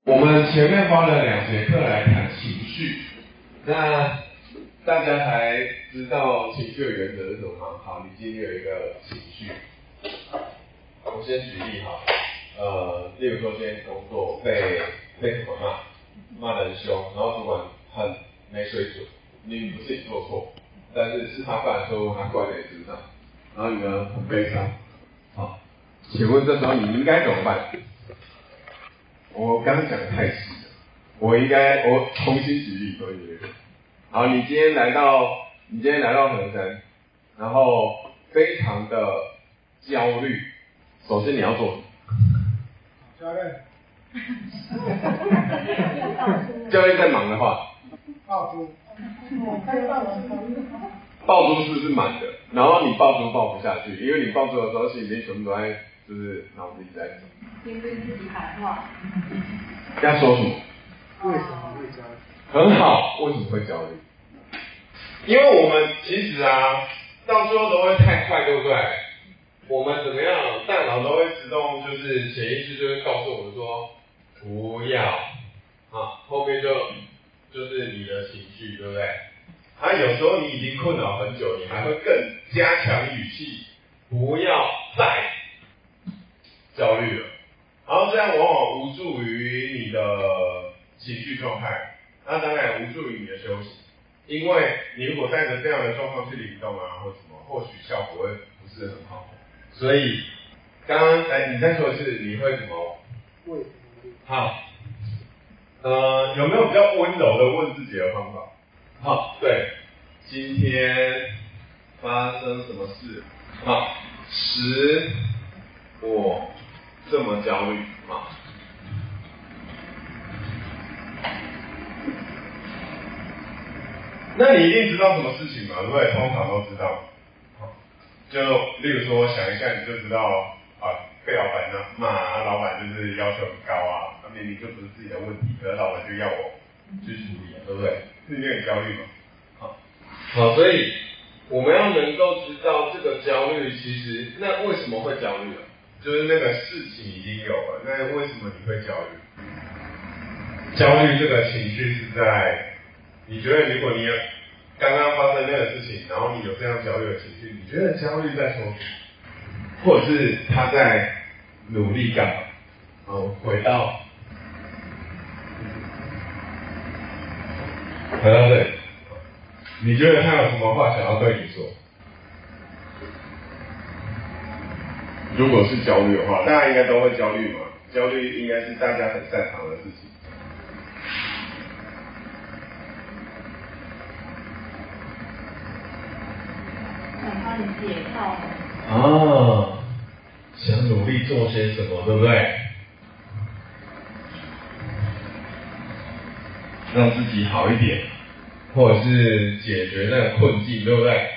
我们前面花了2节课来谈情绪，那大家还知道情绪的原则是什么吗？好，你今天有一个情绪，我先举例哈，例如说今天工作被什么骂得很凶，然后主管很没水准，明明不是你做错，但是是他犯的错误，他怪在你身上，然后你呢很悲伤，好，请问这时候你应该怎么办？我刚刚讲的太细了，我重新举例可以吗？好，你今天来到衡山，然后非常的焦虑，首先你要做什么？ 焦虑。 焦虑在忙的话， 爆珠。 爆珠是不是满的？然后你爆珠爆不下去，因为你爆珠的时候心里面全部都在就是脑子里在走。 先对自己喊话。 要说什么？ 为什么会焦虑？ 很好，为什么会焦虑？因为我们其实到最后都会太快，对不对？我们怎么样，大脑都会自动就是潜意识就会告诉我们说不要，后面就是你的情绪，对不对？有时候你已经困扰很久，你还会更加强语气，不要再焦虑了。然后这样往往无助于你的情绪状态，那当然无助于你的休息，因为你如果带着这样的状况去灵动或什么，或许效果会不是很好。所以刚刚你再说一次，你会怎么？ 为什么？ 好，有没有比较温柔的问自己的方法？好，对，今天发生什么事？好，使我这么焦虑啊？那你一定知道什么事情嘛？对不对？通常都知道。就例如说，想一下你就知道被老板骂，老板就是要求很高明明就不是自己的问题，可是老板就要我去处理，对不对？是有点焦虑嘛？好，所以我们要能够知道这个焦虑，其实那为什么会焦虑呢？就是那个事情已经有了，那为什么你会焦虑？焦虑这个情绪是在，你觉得如果你刚刚发生那个事情，然后你有这样焦虑的情绪，你觉得焦虑在说什么？或者是他在努力干嘛？回到这里，你觉得他有什么话想要对你说？如果是焦虑的话，大家应该都会焦虑嘛？焦虑应该是大家很擅长的事情。 想帮你解套。 想努力做些什么，对不对？让自己好一点，或者是解决那个困境，对不对？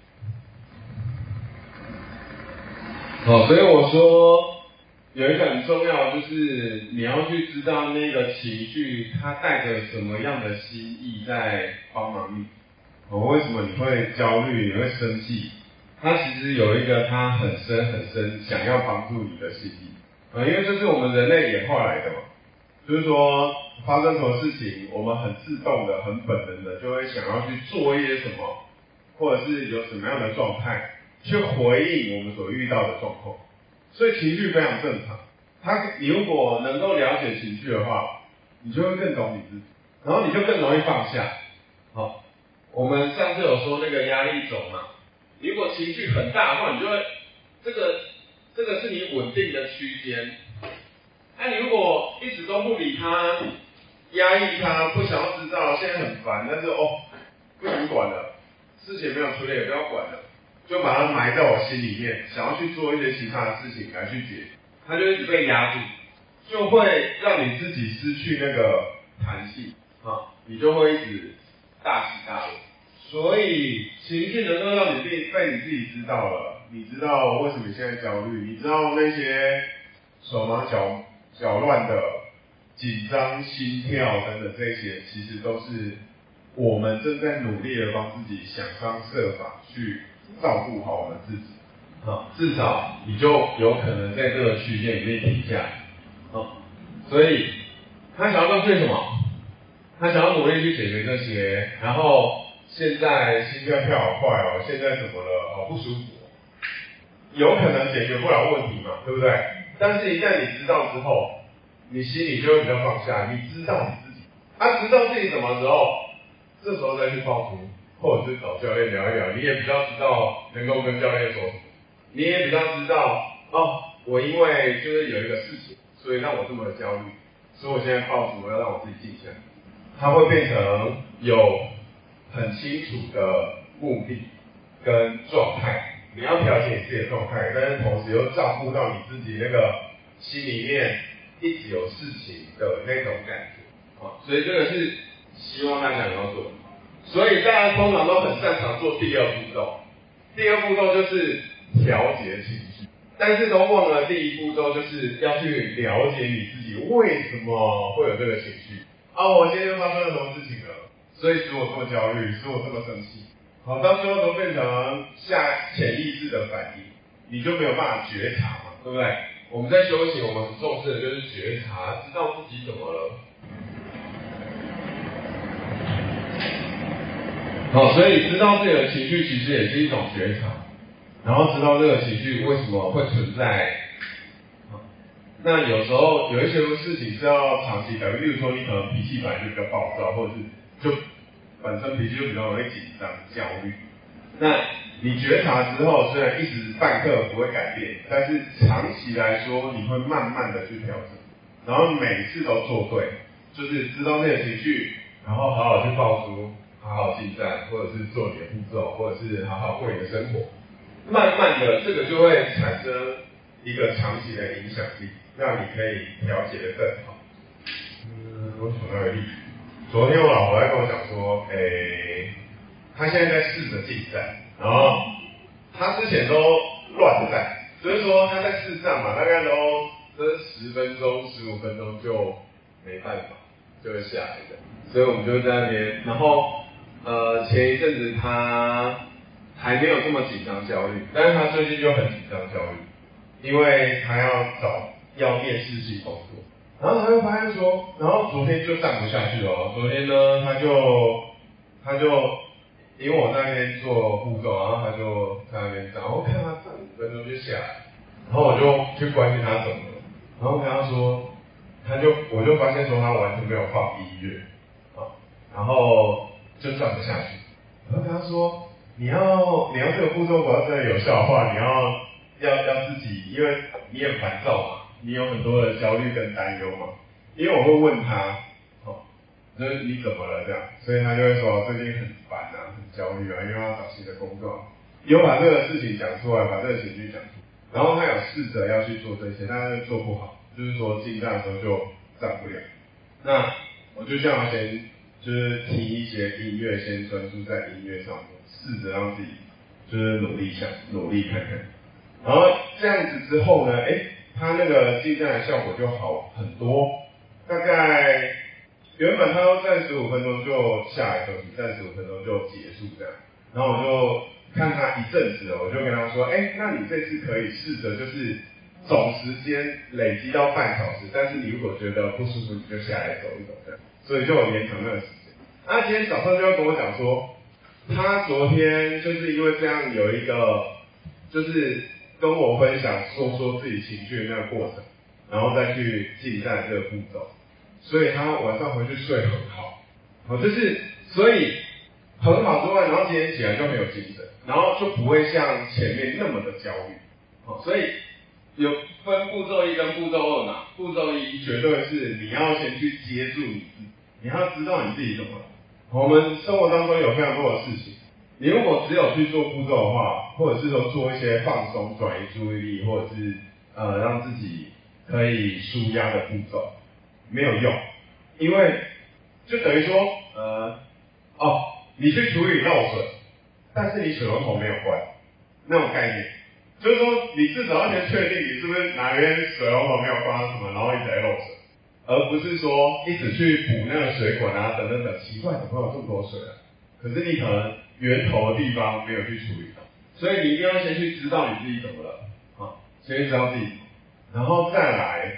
好，所以我说有一个很重要，就是你要去知道那个情绪它带着什么样的心意在帮忙你。为什么你会焦虑，你会生气？它其实有一个它很深想要帮助你的心意。因为这是我们人类演化来的嘛，就是说发生什么事情，我们很自动的、很本能的就会想要去做一些什么，或者是有什么样的状态去回应我们所遇到的状况。所以情绪非常正常。你如果能够了解情绪的话，你就会更懂你自己，然后你就更容易放下。好，我们上次有说那个压力轴嘛，如果情绪很大的话，你就会这个是你稳定的区间。你如果一直都不理他，压抑他，不想要知道，现在很烦，但是不想管了，事情没有处理也不要管了，就把它埋在我心里面，想要去做一些其他的事情来去解决，它就一直被压住，就会让你自己失去那个弹性你就会一直大起大落。所以情绪能够让你被你自己知道了，你知道为什么你现在焦虑，你知道那些手忙脚乱的紧张、心跳等等，这些其实都是我们正在努力的帮自己想方设法去照顾好我们自己。至少你就有可能在这个区间里面停下来。所以他想要告诉你什么？他想要努力去解决这些，然后现在心跳跳好快哦，现在怎么了？好不舒服哦。有可能解决不了问题嘛，对不对？但是一旦你知道之后，你心里就会比较放下，你知道你自己，知道自己什么时候，这时候再去报名，或者是找教练聊一聊，你也比较知道能够跟教练说什么，你也比较知道哦，我因为就是有一个事情，所以让我这么的焦虑，所以我现在报名我要让我自己静下来，它会变成有很清楚的目的跟状态。你要调节你自己的状态，但是同时又照顾到你自己那个心里面一直有事情的那种感觉啊，所以这个是希望大家能够做的。所以大家通常都很擅长做第二步骤，第二步骤就是调节情绪，但是都忘了第一步骤就是要去了解你自己为什么会有这个情绪啊，我今天发生了什么事情了，所以使我这么焦虑，使我这么生气。好，到最后都变成潜意识的反应，你就没有办法觉察嘛，对不对？我们在修行，我们很重视的就是觉察，知道自己怎么了。好，所以知道自己的情绪其实也是一种觉察，然后知道这个情绪为什么会存在。那有时候有一些事情是要长期改变，例如说你可能脾气本来就比较暴躁，或者是就本身脾气就比较容易紧张、焦虑。那你觉察之后，虽然一时半刻不会改变，但是长期来说，你会慢慢的去调整，然后每次都做对，就是知道这个情绪，然后好好去报书，好好进站，或者是做你的步骤，或者是好好过你的生活，慢慢的这个就会产生一个长期的影响力，让你可以调节的更好。我想到一个例子。昨天我老婆在跟我讲说，她现在在试着进站，然后她之前都乱站，就是说她在试站嘛，大概都10分钟、15分钟就没办法，就会下来的。所以我们就在那边，然后前一阵子她还没有这么紧张焦虑，但是她最近就很紧张焦虑，因为她要面试新工作。然后他就发现说，然后昨天就站不下去了。昨天呢，他就因为我在那边做步骤，然后他就在那边站，我看他站5分钟就下来，然后我就去关心他怎么了，然后跟他说，我就发现说他完全没有放音乐啊，然后就站不下去。然后跟他说，你要这个步骤如果要真的有效的话，你要自己，因为你很烦躁嘛。你有很多的焦虑跟担忧嘛？因为我会问他，就是你怎么了这样，所以他就会说最近很烦啊，很焦虑啊，因为要找新的工作，有把这个事情讲出来，把这个情绪讲出来，然后他有试着要去做这些，但是做不好，就是说进站的时候就站不了。那我就叫他先就是听一些音乐，先专注在音乐上面，试着让自己就是努力看看，然后这样子之后呢，他那个进站的效果就好很多，大概原本他都站15分钟就下来休息，站15分钟就结束这样，然后我就看他一阵子了，我就跟他说，那你这次可以试着就是总时间累积到半小时，但是你如果觉得不舒服，你就下来走一走这样，所以就有延长那个时间。他今天早上就要跟我讲说，他昨天就是因为这样有一个就是跟我分享说自己情绪的那个过程，然后再去进站这个步骤，所以他晚上回去睡很好，就是所以很好之外，然后今天起来就很有精神，然后就不会像前面那么的焦虑，所以有分步骤1跟步骤2嘛，步骤1绝对是你要先去接住你自己，你要知道你自己怎么了。我们生活当中有非常多的事情。你如果只有去做步骤的话，或者是说做一些放松、转移注意力，或者是让自己可以舒压的步骤，没有用，因为就等于说你去处理漏水，但是你水龙头没有关，那种概念，就是说你至少要先确定你是不是哪边水龙头没有关什么，然后一直在漏水，而不是说一直去补那个水管啊等等等，奇怪怎么会有这么多水啊？可是你可能源头的地方没有去处理到，所以你一定要先去知道你自己怎么了，先知道自己，然后再来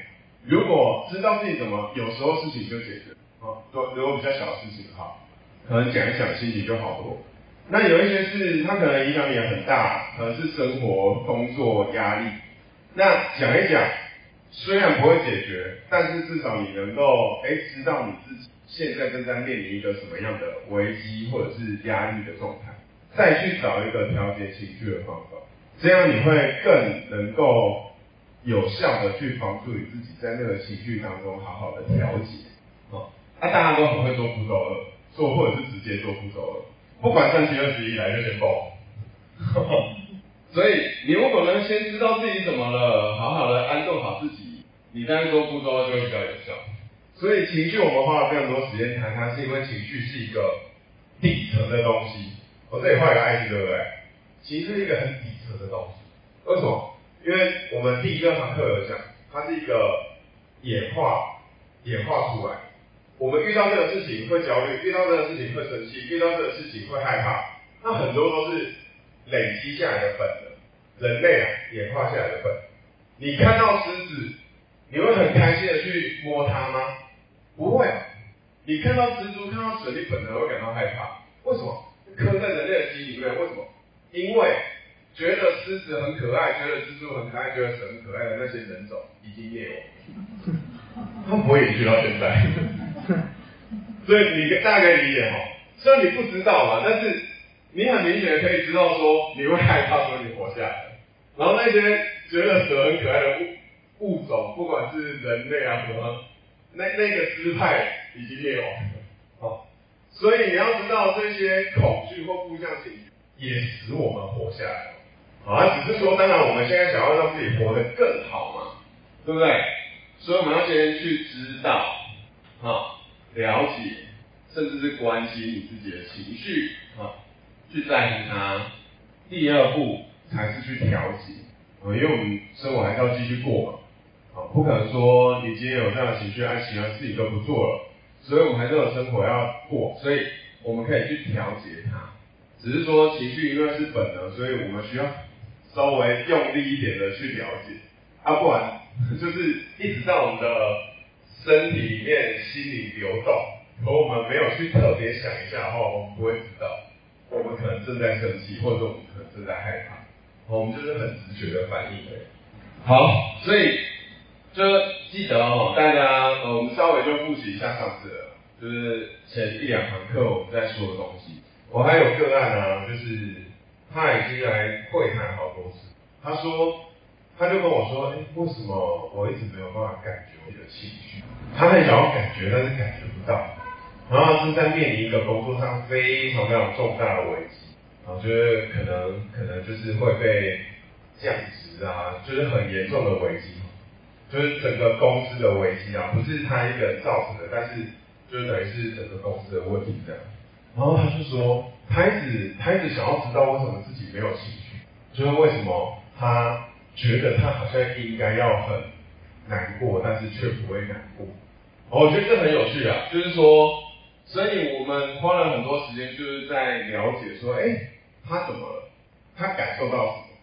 如果知道自己怎么，有时候事情就解决。如果比较小的事情哈，可能讲一讲心情就好多。那有一些事，它可能影响你很大，可能是生活、工作压力。那讲一讲，虽然不会解决，但是至少你能够知道你自己现在正在面临一个什么样的危机或者是压力的状态，再去找一个调节情绪的方法，这样你会更能够有效的去帮助你自己在那个情绪当中好好的调节。大家都很会做步骤2，或者是直接做步骤2，不管3期21来就先报。所以你如果能先知道自己怎么了，好好的安顿好自己，你再做步骤2就会比较有效。所以情绪我们花了非常多时间谈它，是因为情绪是一个底层的东西。我这里画一个爱心，对不对？其实是一个很底层的东西。为什么？因为我们第1、2堂课有讲，它是一个演化出来。我们遇到这个事情会焦虑，遇到这个事情会生气，遇到这个事情会害怕，那很多都是累积下来的本能，人类演化下来的本能。你看到狮子，你会很开心的去摸它吗？不会。你看到蜘蛛，看到蛇，你本能会感到害怕。为什么？刻在人类的基因里面。为什么？因为觉得狮子很可爱，觉得蜘蛛很可爱，觉得蛇很可爱的那些人种已经灭亡，他们不会延续到现在。所以你大概可以理解虽然你不知道嘛，但是你很明显的可以知道说你会害怕，说你活下来。然后那些觉得蛇很可爱的物种，不管是人类什么，那个支派已经灭亡了。所以你要知道这些恐惧或负向情绪也使我们活下来只是说当然我们现在想要让自己活得更好嘛，对不对？所以我们要先去知道了解，甚至是关心你自己的情绪去在乎它。第2步才是去调节因为我们生活还是要继续过嘛不可能说你今天有这样的情绪，其他事情都不做了，所以我们还是有生活要过，所以我们可以去调节它。只是说情绪因为是本能，所以我们需要稍微用力一点的去了解不然就是一直在我们的身体里面、心里流动，而我们没有去特别想一下的话，我们不会知道我们可能正在生气，或者我们可能正在害怕，我们就是很直觉的反应而已。好，所以就记得大家我们稍微就复习一下上次的，就是前1、2堂课我们在说的东西。我还有个案就是他已经来会谈好多次，他就跟我说，为什么我一直没有办法感觉我的情绪？他很想要感觉，但是感觉不到。然后他是在面临一个工作上非常非常重大的危机，就是可能就是会被降职就是很严重的危机，就是整个公司的危机不是他一个人造成的，但是就是等于是整个公司的问题这样。然后他就说，他一直想要知道为什么自己没有情绪，就是为什么他觉得他好像应该要很难过，但是却不会难过。我觉得这很有趣就是说，所以我们花了很多时间就是在了解说，他怎么了，他感受到什么，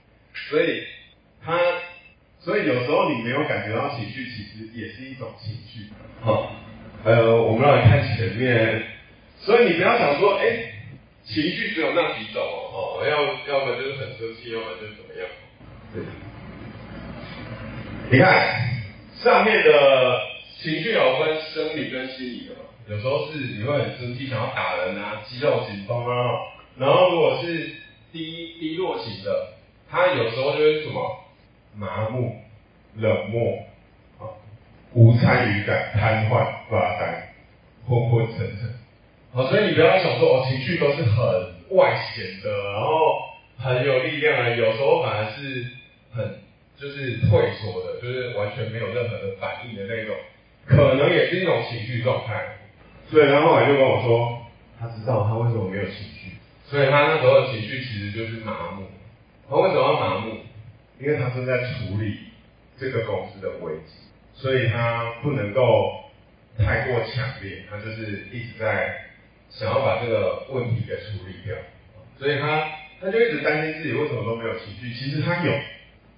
所以有时候你没有感觉到情绪，其实也是一种情绪。我们来看前面，所以你不要想说，情绪只有那几种要么就是很生气，要么就是怎么样。对，你看上面的情绪有分生理跟心理的嘛，有时候是你会很生气，想要打人肌肉紧绷然后如果是低落型的，它有时候就是什么麻木、冷漠无参与感、瘫痪、发呆、昏昏沉沉。所以你不要想说情绪都是很外显的，然后很有力量的，有时候反而是很就是退缩的，就是完全没有任何的反应的那种，可能也是一种情绪状态。所以他后来就跟我说，他知道他为什么没有情绪，所以他那时候的情绪其实就是麻木。他为什么要麻木？因为他正在处理这个公司的危机，所以他不能够太过强烈，他就是一直在想要把这个问题给处理掉，所以他就一直担心自己为什么都没有情绪。其实他有，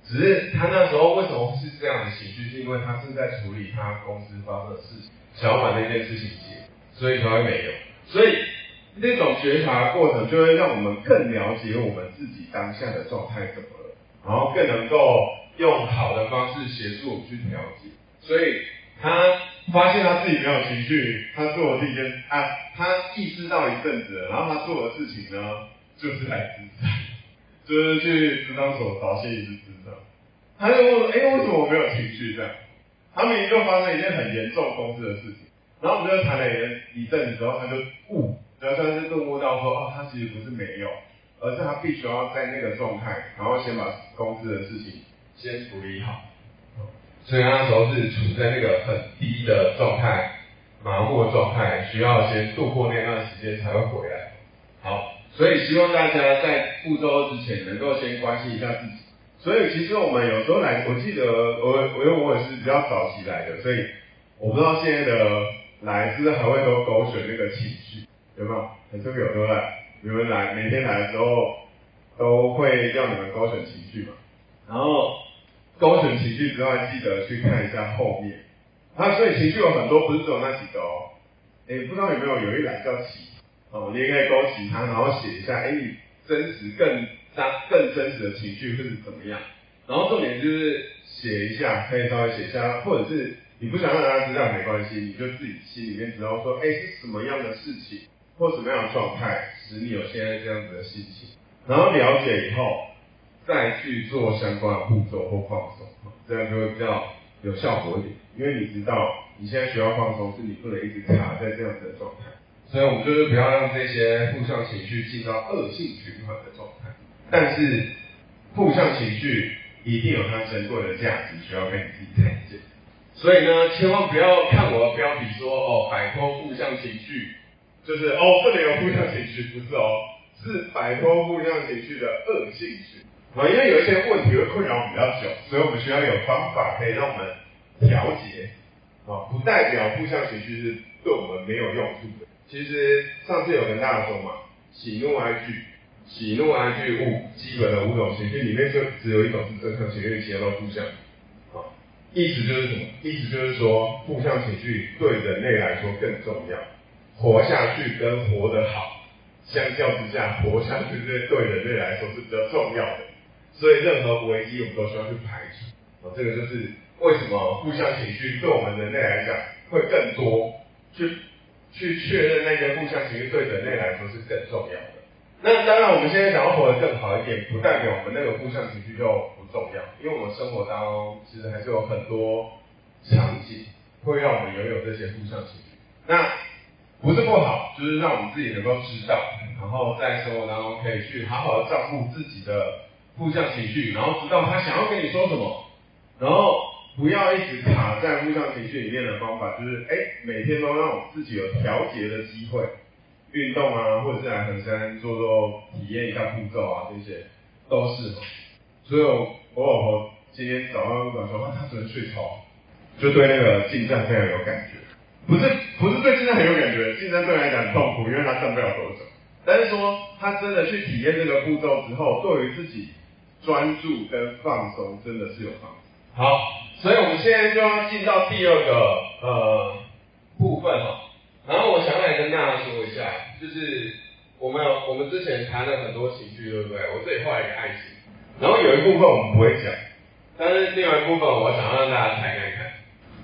只是他那时候为什么是这样的情绪，是因为他正在处理他公司发生的事情，想要把那件事情解，所以才会没有。所以那种觉察的过程，就会让我们更了解我们自己当下的状态怎么了，然后更能够用好的方式协助我们去调节。所以他发现他自己没有情绪，他做的第一件他意识到一阵子了，然后他做的事情呢，就是来咨商，就是去咨商所找心理师咨商。他就问，为什么我没有情绪这样？他明明就发生一件很严重公司的事情，然后我们就谈了一阵子之后，他就算是顿悟到说，他其实不是没有，而是他必须要在那个状态，然后先把公司的事情先处理好。所以他那时候是处在那个很低的状态，麻木的状态，需要先度过那段时间才会回来。好，所以希望大家在步骤2之前能够先关心一下自己。所以其实我们有时候来，我记得我也是比较早期来的，所以我不知道现在的来是不是还会都勾选那个情绪，有没有？很特别有对不对？你们来每天来的时候都会要你们勾选情绪嘛，然后勾选情绪之外，记得去看一下后面。所以情绪有很多，不是只有那几个哦。不知道有没有一栏叫其他你也可以勾其他，然后写一下，你真实更真实的情绪会是怎么样。然后重点就是写一下，可以稍微写一下，或者是你不想让大家知道没关系，你就自己心里面知道说，是什么样的事情或什么样的状态使你有现在这样子的心情，然后了解以后再去做相关的步骤或放松，这样就会比较有效果一点。因为你知道你现在需要放松，是你不能一直卡在这样子的状态，所以我们就是不要让这些负向情绪进到恶性循环的状态。但是负向情绪一定有它珍贵的价值，需要被你自己看见。所以呢，千万不要看我的标题说摆脱负向情绪，就是不能有负向情绪，不是是摆脱负向情绪的恶性循环。因为有一些问题会困扰我们比较久，所以我们需要有方法可以让我们调节。不代表负向情绪是对我们没有用处的。其实上次有跟大家说嘛，喜怒哀惧基本的5种情绪里面就只有一种是正向情绪，其他都负向。意思就是什么？意思就是说，负向情绪对人类来说更重要。活下去跟活得好，相较之下，活下去对人类来说是比较重要的。所以任何危机我们都需要去排除。这个就是为什么负向情绪对我们人类来讲会更多，去确认那些负向情绪对人类来说是更重要的。那当然我们现在想要活得更好一点，不代表我们那个负向情绪就不重要，因为我们生活当中其实还是有很多场景会让我们拥有这些负向情绪。那不是不好，就是让我们自己能够知道，然后在生活当中可以去好好的照顾自己的负向情绪，然后知道他想要跟你说什么，然后不要一直卡在负向情绪里面的方法，就是每天都让我自己有调节的机会，运动啊，或者是来衡山做体验一下步骤啊，这些都是。所以我老婆今天早上跟我说，她昨天睡超好，就对那个进站非常有感觉。不是对进站很有感觉，进站对她来讲很痛苦，因为她站不了多久。但是说她真的去体验这个步骤之后，对于自己专注跟放松真的是有帮助。好，所以我们现在就要进到第2个部分然后我想来跟大家说一下，就是我们之前谈了很多情绪，对不对？我这里画一个爱心，然后有一部分我们不会讲，但是另外一部分我想让大家猜看看，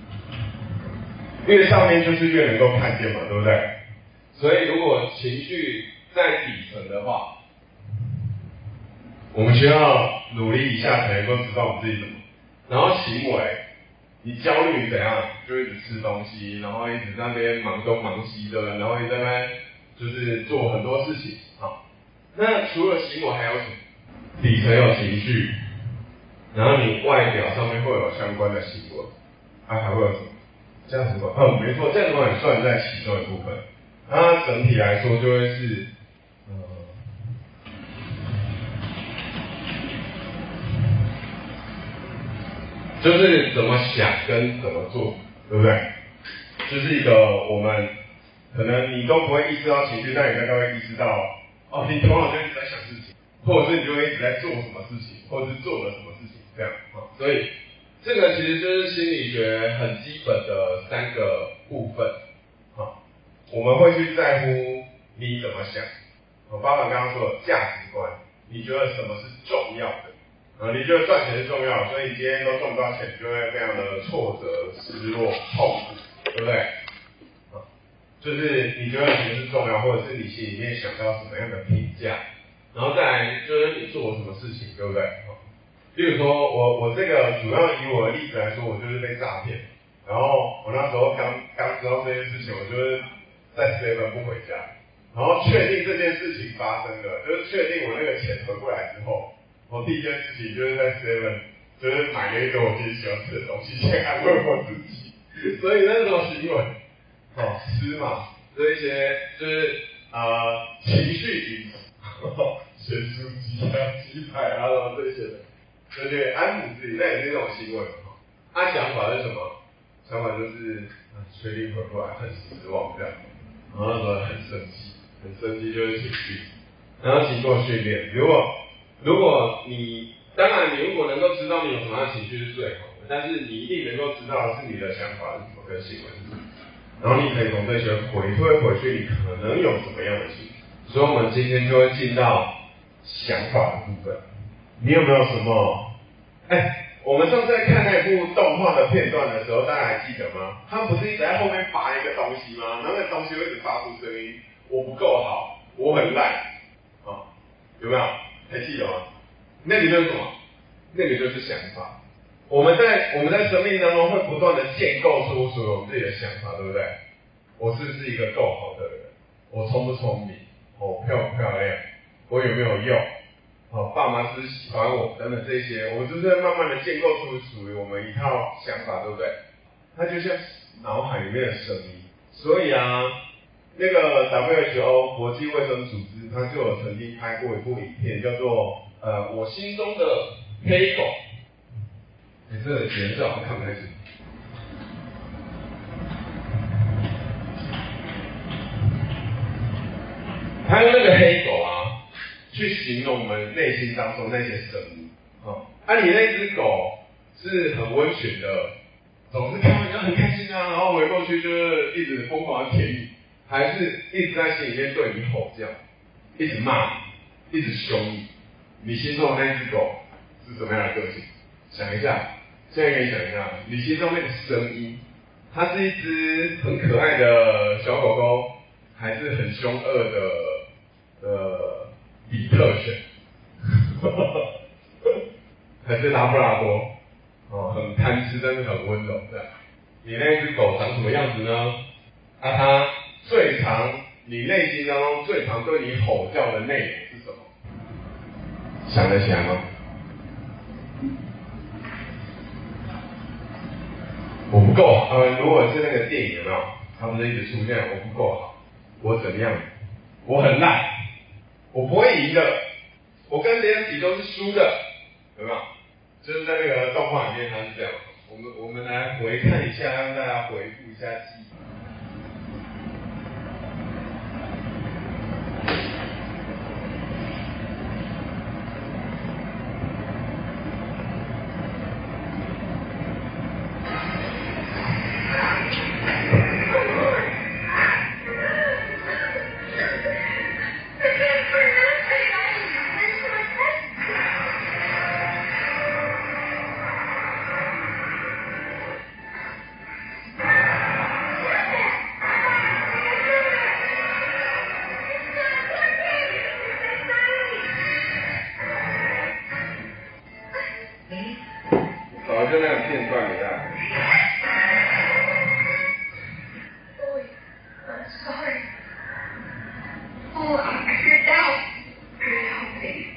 越上面就是越能够看见嘛，对不对？所以如果情绪在底层的话，我们需要努力一下才能够知道我们自己怎么。然后行为，你焦虑你怎样，就一直吃东西，然后一直在那边忙东忙西的，然后一直在那边就是做很多事情。好，那除了行为还有什么？底层有情绪，然后你外表上面会有相关的行为，还会有什么？价值观，没错，价值观也算在其中一部分。它整体来说就会是，就是怎么想跟怎么做，对不对？就是一个我们可能你都不会意识到情绪，但你大概会意识到，你头脑就一直在想事情，或者是你就会一直在做什么事情，或者是做了什么事情， 这样所以这个其实就是心理学很基本的3个部分我们会去在乎你怎么想包含刚刚说的价值观，你觉得什么是重要的你觉得赚钱是重要，所以你今天都赚不到钱，就会非常的挫折、失落、痛苦，对不对？就是你觉得什么是重要，或者是你心里面想到什么样的评价，然后再来就是你做什么事情，对不对？例如说我这个主要以我的例子来说，我就是被诈骗，然后我那时候刚知道这件事情，我就是在 7-Eleven 不回家，然后确定这件事情发生了，就是确定我那个钱回不来之后，我第一件事情就是在 7-Eleven 就是买了一个我自己喜欢吃的东西，先安慰我自己。所以那种行为吃嘛，这一些就是情绪饮食，咸酥鸡鸡排什么这些的，就是安抚自己，那也是一种行为嘛。想法是什么？想法就是确定回不来，很失望这样，然后那时候很生气，就是情绪，然后经过训练，如果你当然你如果能够知道你有什么样的情绪是最好的，但是你一定能够知道是你的想法是什么跟行为是什么，然后你可以从这些回推回去，你可能有什么样的情绪。所以我们今天就会进到想法的部分。你有没有什么？我们上次在看那部动画的片段的时候，大家还记得吗？他们不是一直在后面拔一个东西吗？然后那个东西会一直发出声音，我不够好，我很烂有没有？还记得吗？那个就是什么？那个就是想法。我们在生命当中会不断的建构出属于我们自己的想法，对不对？我是不是一个够好的人？我聪不聪明？漂不漂亮？我有没有用？爸妈是不是喜欢我？等等这些，我们就是在慢慢的建构出属于我们一套想法，对不对？它就像脑海里面的声音。所以那个 WHO 国际卫生组织，它就有曾经拍过一部影片，叫做我心中的黑狗。这个颜色好像看不太清。他用那个黑狗去形容我们内心当中那些声音。你那只狗是很温驯的，总是看到你很开心然后回过去就是一直疯狂的舔你，还是一直在心里面对你吼叫，一直骂你，一直凶你？你心中的那只狗是什么样的个性？想一下，现在可以想一下，你心中那个声音，它是一只很可爱的小狗狗，还是很凶恶的比特犬？还是拉布拉多？很贪吃，但是很温柔这样。你那只狗长什么样子呢？它你内心当中最常对你吼叫的内容是什么？想得起来吗？我不够好。如果是那个电影有没有？它不是一直出现我不够好，我怎么样？我很烂，我不会赢的，我跟别人比都是输的，有没有？就是在那个动画里面它是这样。我们来回看一下，让大家回复一下记忆。就那个片段给大家。 I'm sorry. Oh, I figured it out. Please help me.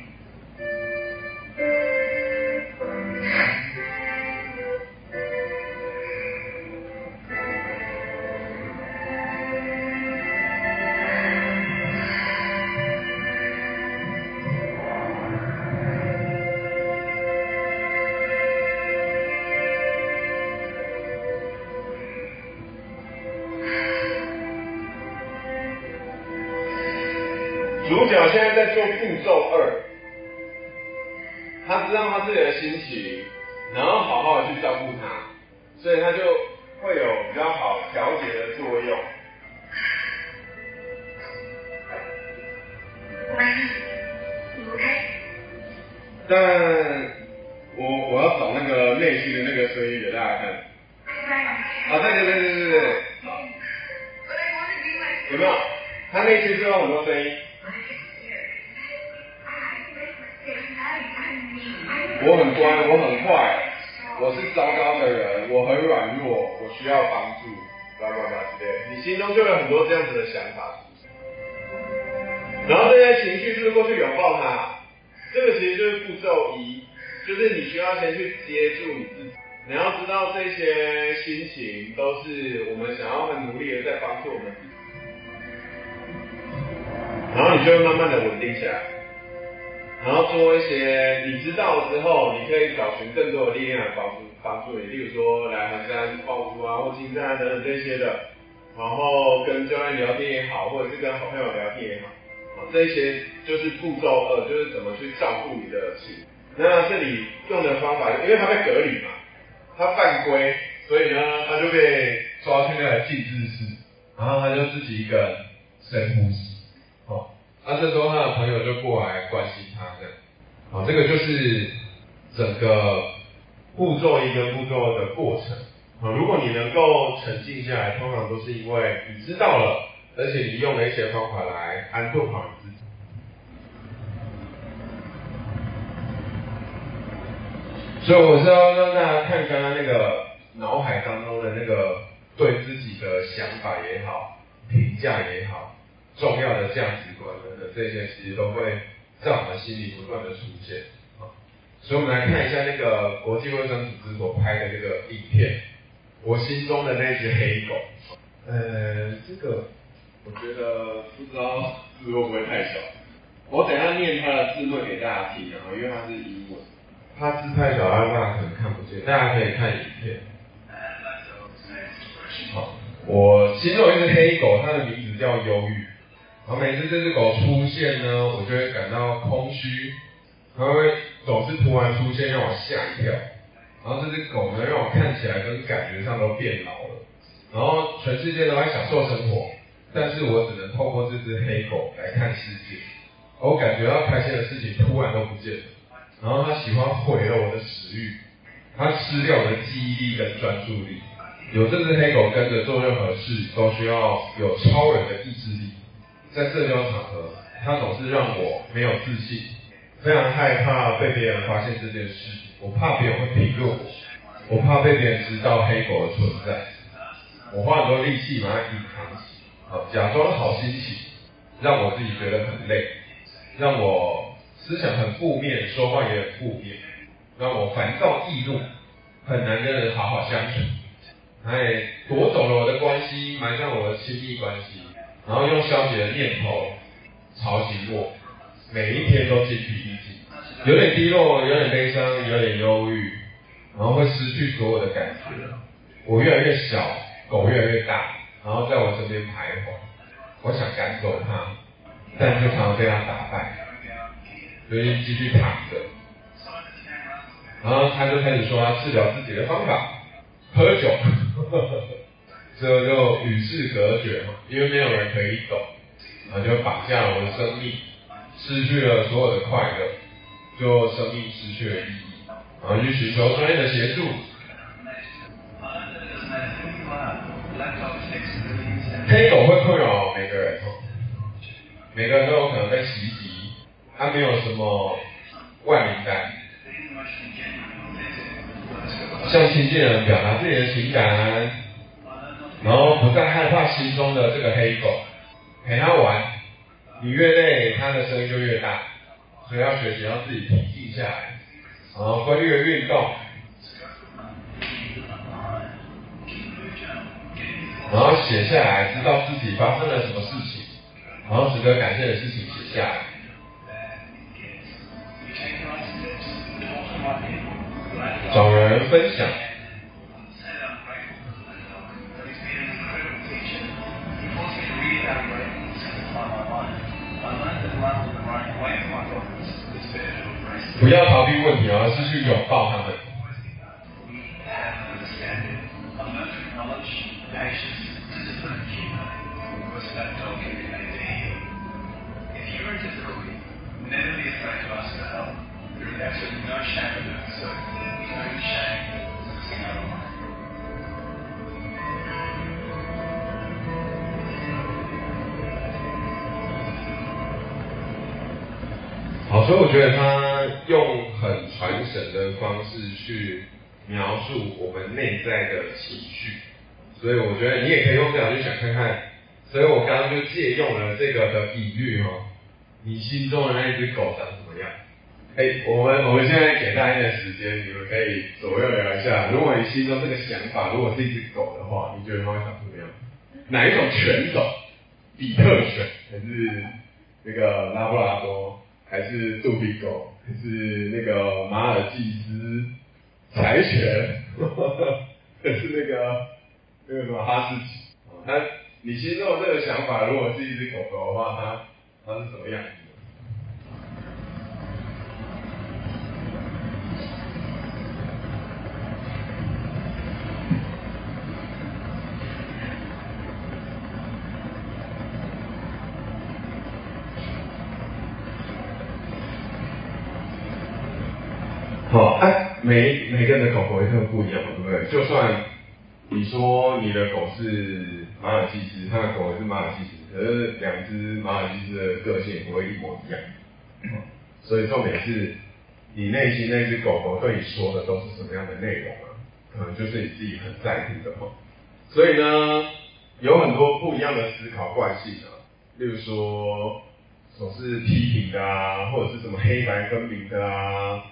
主角现在在做步骤2， 他知道他自己的心情，然后好好的去照顾他，所以他就会有比较好调节的作用。但我要找那个内心的那个声音给大家看。啊，对，有没有？他内心是有很多声音。我很乖，我很坏，我是糟糕的人，我很软弱，我需要帮助，blah blah blah之类的。你心中就有很多这样子的想法出现。然后这些情绪就是过去拥抱它，这个其实就是步骤1，就是你需要先去接住你自己。你要知道这些心情都是我们想要很努力的在帮助我们自己，然后你就会慢慢的稳定下来，然后做一些你知道了之后，你可以找寻更多的力量来帮助你，例如说来衡山抱猪啊或进山等等这些的，然后跟教练聊天也好，或者是跟好朋友聊天也好，这些就是步骤2，就是怎么去照顾你的情绪。那这里用的方法，因为他被隔离嘛，他犯规，所以呢他就被抓去那个禁制室，然后他就自己一个人深呼吸。这时候他的朋友就过来关心他这样。这个就是整个步骤1跟步骤2的过程。如果你能够沉静下来，通常都是因为你知道了，而且你用了一些方法来安顿好你自己。所以我是要让大家看刚刚那个脑海当中的那个对自己的想法也好，评价也好，重要的价值观等等，这些其实都会在我们心里不断的出现。所以我们来看一下那个国际卫生组织所拍的这个影片，我心中的那只黑狗。这个我觉得不知道字会不会太小，我等一下念它的字幕给大家听，因为它是英文，它字太小，大家可能看不见，大家可以看影片。好，我心中有一只黑狗，它的名字叫忧郁。然后每次这只狗出现呢，我就会感到空虚，它会总是突然出现让我吓一跳。然后这只狗呢，让我看起来跟感觉上都变老了。然后全世界都在享受生活，但是我只能透过这只黑狗来看世界。我感觉到开心的事情突然都不见了。然后它喜欢毁了我的食欲，它吃掉我的记忆力跟专注力。有这只黑狗跟着做任何事，都需要有超人的意志力。在社交场合，它总是让我没有自信，非常害怕被别人发现这件事。我怕别人会评论我怕被别人知道黑狗的存在。我花很多力气把它隐藏起，假装好心情，让我自己觉得很累，让我思想很负面，说话也很负面，让我烦躁易怒，很难跟人好好相处。它也夺走了我的关系，埋葬我的亲密关系，然后用消极的念头吵醒我，每一天都精疲力尽，有点低落，有点悲伤，有点忧郁，然后会失去所有的感觉。我越来越小，狗越来越大，然后在我身边徘徊。我想赶走它，但就常常被它打败，所以继续躺着。然后他就开始说他治疗自己的方法，喝酒，所以就与世隔绝嘛，因为没有人可以懂，然后就绑架了我的生命，失去了所有的快乐，就生命失去了意义，然后去寻求专业的协助。黑狗会困扰每个人，每个人都有可能被袭击，它没有什么万灵丹，向亲近人表达自己的情感，然后不再害怕心中的这个黑狗，陪它玩，你越累，它的声音就越大，所以要学习让自己平静下来，然后规律的运动，然后写下来，知道自己发生了什么事情，然后值得感谢的事情写下来。找人分享。 不要逃避问题，而是去拥抱他们。好，所以我觉得他用很传神的方式去描述我们内在的情绪，所以我觉得你也可以用这样去想看看。所以我刚刚就借用了这个的比喻你心中的那一只狗长什么样？我们现在给大家一点时间，你们可以左右聊一下。如果你心中这个想法，如果是一只狗的话，你觉得它会长什么样？哪一种犬种？比特犬还是那个拉布拉多？还是杜比狗，还是那个马尔济斯柴犬，还是那个什么哈士奇？你心中的这个想法，如果是一只狗狗的话，它是什么样子？好，每个人的狗狗也都不一样，对不对？就算你说你的狗是马尔济斯，他的狗也是马尔济斯，可是两只马尔济斯的个性也不会一模一样。所以重点是你内心那只狗狗对你说的都是什么样的内容啊？可能就是你自己很在乎的。所以呢，有很多不一样的思考惯性啊，例如说总是批评的啊，或者是什么黑白分明的啊。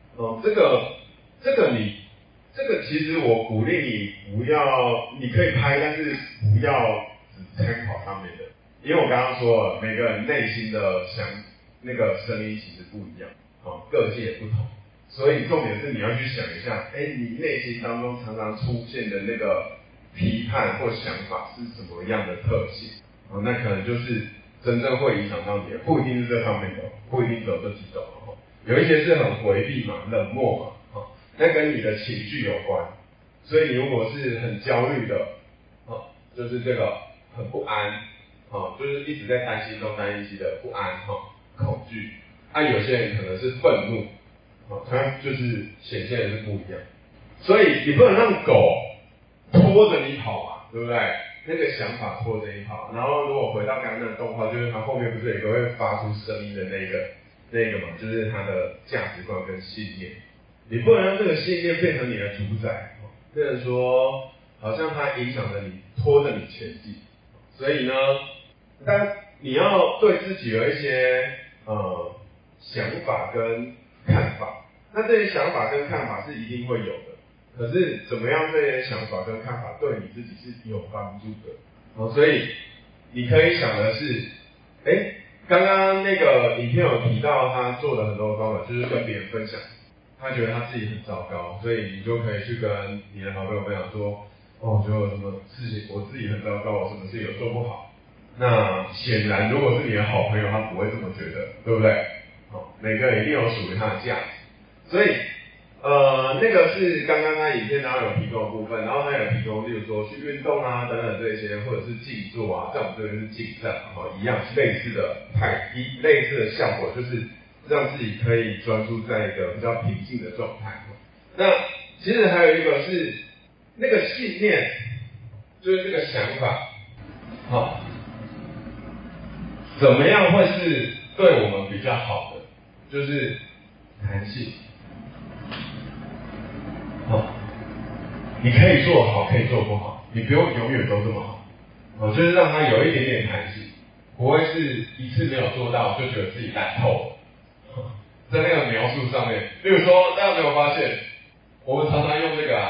这个其实我鼓励你不要，你可以拍，但是不要只参考上面的，因为我刚刚说了，每个人内心的那个声音其实不一样，个性也不同，所以重点是你要去想一下，你内心当中常常出现的那个批判或想法是什么样的特性，那可能就是真正会影响到你的，不一定是这方面的，不一定只有这几种。有一些是很回避嘛，冷漠嘛，那跟你的情绪有关。所以你如果是很焦虑的，就是这个很不安，就是一直在担心东担心西的不安，恐惧。有些人可能是愤怒，它就是显现的是不一样。所以你不能让狗拖着你跑嘛，对不对？那个想法拖着你跑。然后如果回到刚刚那个动画，就是它后面不是有一个会发出声音的那个嘛，就是他的价值观跟信念，你不能让这个信念变成你的主宰，变成说好像它影响着你，拖着你前进。所以呢，但你要对自己有一些想法跟看法，那这些想法跟看法是一定会有的，可是怎么样这些想法跟看法对你自己是有帮助的，所以你可以想的是，刚刚那个影片有提到他做的很多方法，就是跟别人分享，他觉得他自己很糟糕，所以你就可以去跟你的好朋友分享说，我觉得有什么事情我自己很糟糕，我什么事情有做不好。那显然如果是你的好朋友，他不会这么觉得，对不对？每个人一定有属于他的价值，所以那个是刚刚他影片当中有提供的部分，然后他有提供，例如说去运动啊等等这些，或者是静坐啊，在我们这边是静站，一样类似的效果，就是让自己可以专注在一个比较平静的状态。那其实还有一个是那个信念，就是这个想法，怎么样会是对我们比较好的？就是弹性。你可以做好，可以做不好，你不用永远都这么好，就是让它有一点点弹性，不会是一次没有做到就觉得自己烂透了。在那个描述上面，例如说，大家有没有发现，我们常常用这个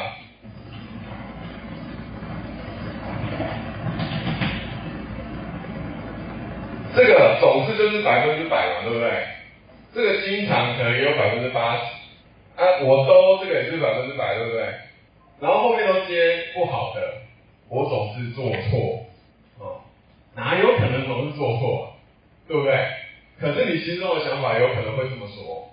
这个总是就是100%嘛，对不对？这个经常可能也有80%，我都这个也是100%，对不对？然后后面都接不好的，我总是做错，哪有可能总是做错，对不对？可是你心中的想法有可能会这么说，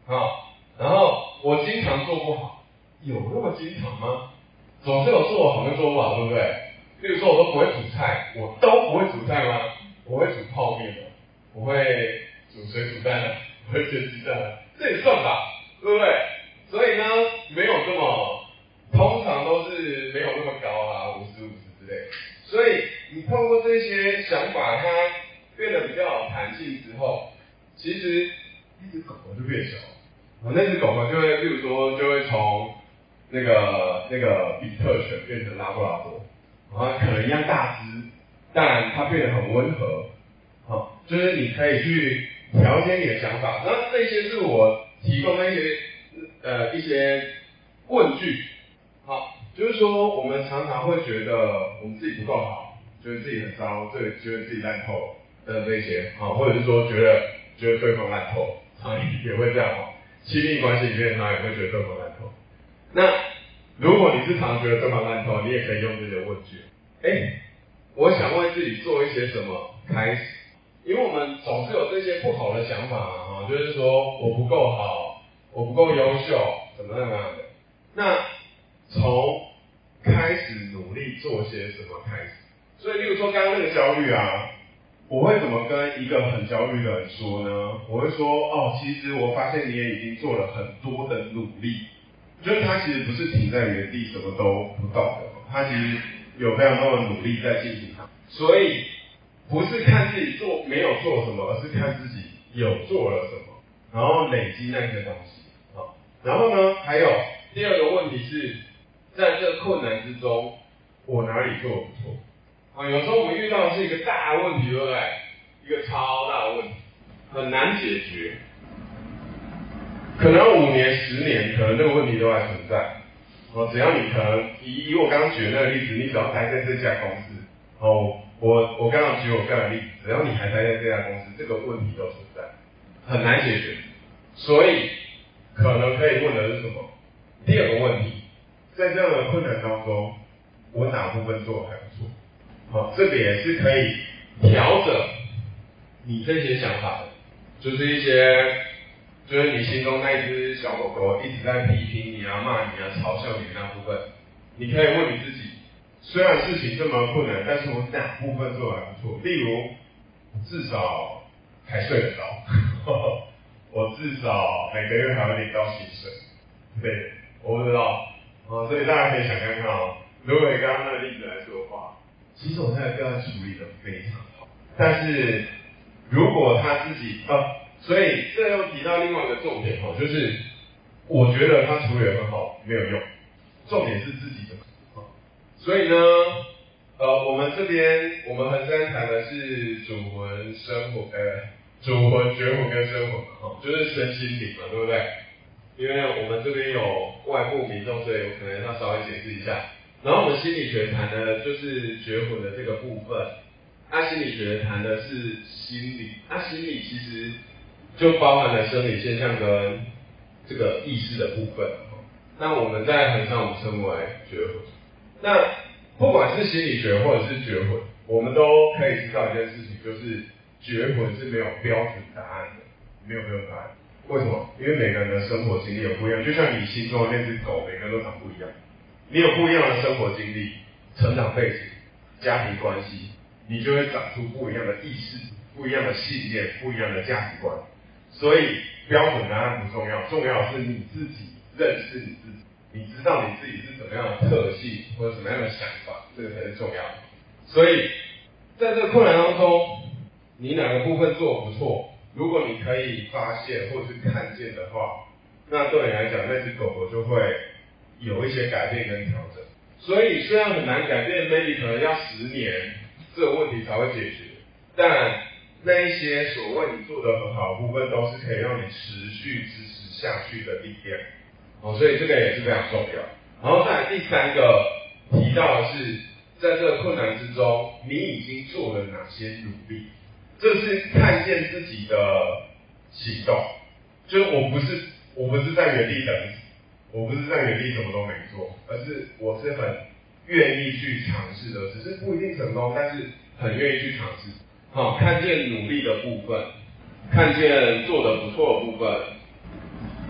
然后我经常做不好，有那么经常吗？总是有做好跟做不好，对不对？比如说我都不会煮菜，我都不会煮菜吗？我会煮泡面的，我会煮水煮蛋的，我会煎鸡蛋的，这也算吧，对不对？所以呢，没有这么，通常都是没有那么高啊，50-50之类的。所以你透过这些想法，它变得比较有弹性之后，其实那只狗狗就变小了。那只狗狗就会，比如说就会从那个比特犬变成拉布拉多，可能一样大只，但它变得很温和。就是你可以去调节你的想法。那这些是我提供的一些问句。就是说我们常常会觉得我们自己不够好，觉得自己很糟，觉得自己烂透的这些，或者是说觉得对方烂透，常也会这样。亲密关系里面常也会觉得对方烂透。那如果你是常觉得对方烂透，你也可以用这些问句。我想为自己做一些什么开始，因为我们总是有这些不好的想法就是说我不够好，我不够优秀，怎么样的。那从开始努力做些什么开始。所以例如说刚刚那个焦虑我会怎么跟一个很焦虑的人说呢？我会说其实我发现你也已经做了很多的努力，就是他其实不是停在原地什么都不动的，他其实有非常多的努力在进行它。所以不是看自己没有做什么，而是看自己有做了什么，然后累积那些东西。然后呢，还有第二个问题是，在这困难之中，我哪里做得不错？有时候我们遇到的是一个大的问题，对不对？一个超大的问题，很难解决，可能5年、10年，可能这个问题都还存在。只要你可能以我刚刚举的那个例子，你只要待在这家公司，我刚刚举我这样的例子，只要你还待在这家公司，这个问题都存在，很难解决。所以可能可以问的是什么？第二个问题，在这样的困难当中，我哪部分做得还不错？这个也是可以调整你这些想法的，就是就是你心中那一只小狗狗一直在批评你骂你嘲笑你的那部分，你可以问你自己，虽然事情这么困难，但是我哪部分做得还不错？例如，至少还睡得着，我至少每个月还会领到薪水，对，我不知道，所以大家可以想看看如果以刚刚那个例子来说的话，其实我那个个案处理得非常好，但是如果他自己所以这又提到另外一个重点就是我觉得他处理得很好没有用，重点是自己的。所以呢，我们这边我们衡山谈的是主魂、生魂，主魂、觉魂跟生魂就是身心灵嘛，对不对？因为我们这边有外部民众，所以我可能要稍微解释一下。然后我们心理学谈的就是觉魂的这个部分，心理学谈的是心理，心理其实就包含了生理现象跟这个意识的部分。那我们在衡山我们称为觉魂。那不管是心理学或者是觉魂，我们都可以知道一件事情，就是觉魂是没有标准答案的，没有标准答案。为什么？因为每个人的生活经历有不一样，就像你心中的那只狗，每个人都长不一样。你有不一样的生活经历、成长背景、家庭关系，你就会长出不一样的意识、不一样的信念、不一样的价值观。所以标准答案不重要，重要的是你自己认识你自己，你知道你自己是什么样的特性或者什么样的想法，这个才是重要的。所以在这个困难当中，你哪个部分做得不错，如果你可以发现或是看见的话，那对你来讲，那只狗狗就会有一些改变跟调整。所以虽然很难改变 ，maybe 可能要10年，这个问题才会解决，但那一些所谓你做得很好的部分，都是可以让你持续支持下去的力量。所以这个也是非常重要。然后再来第3个提到的是，在这个困难之中，你已经做了哪些努力？这是看见自己的行动，就是我不是在原地等死，我不是在原地什么都没做，而是我是很愿意去尝试的，只是不一定成功，但是很愿意去尝试。看见努力的部分，看见做得不错的部分，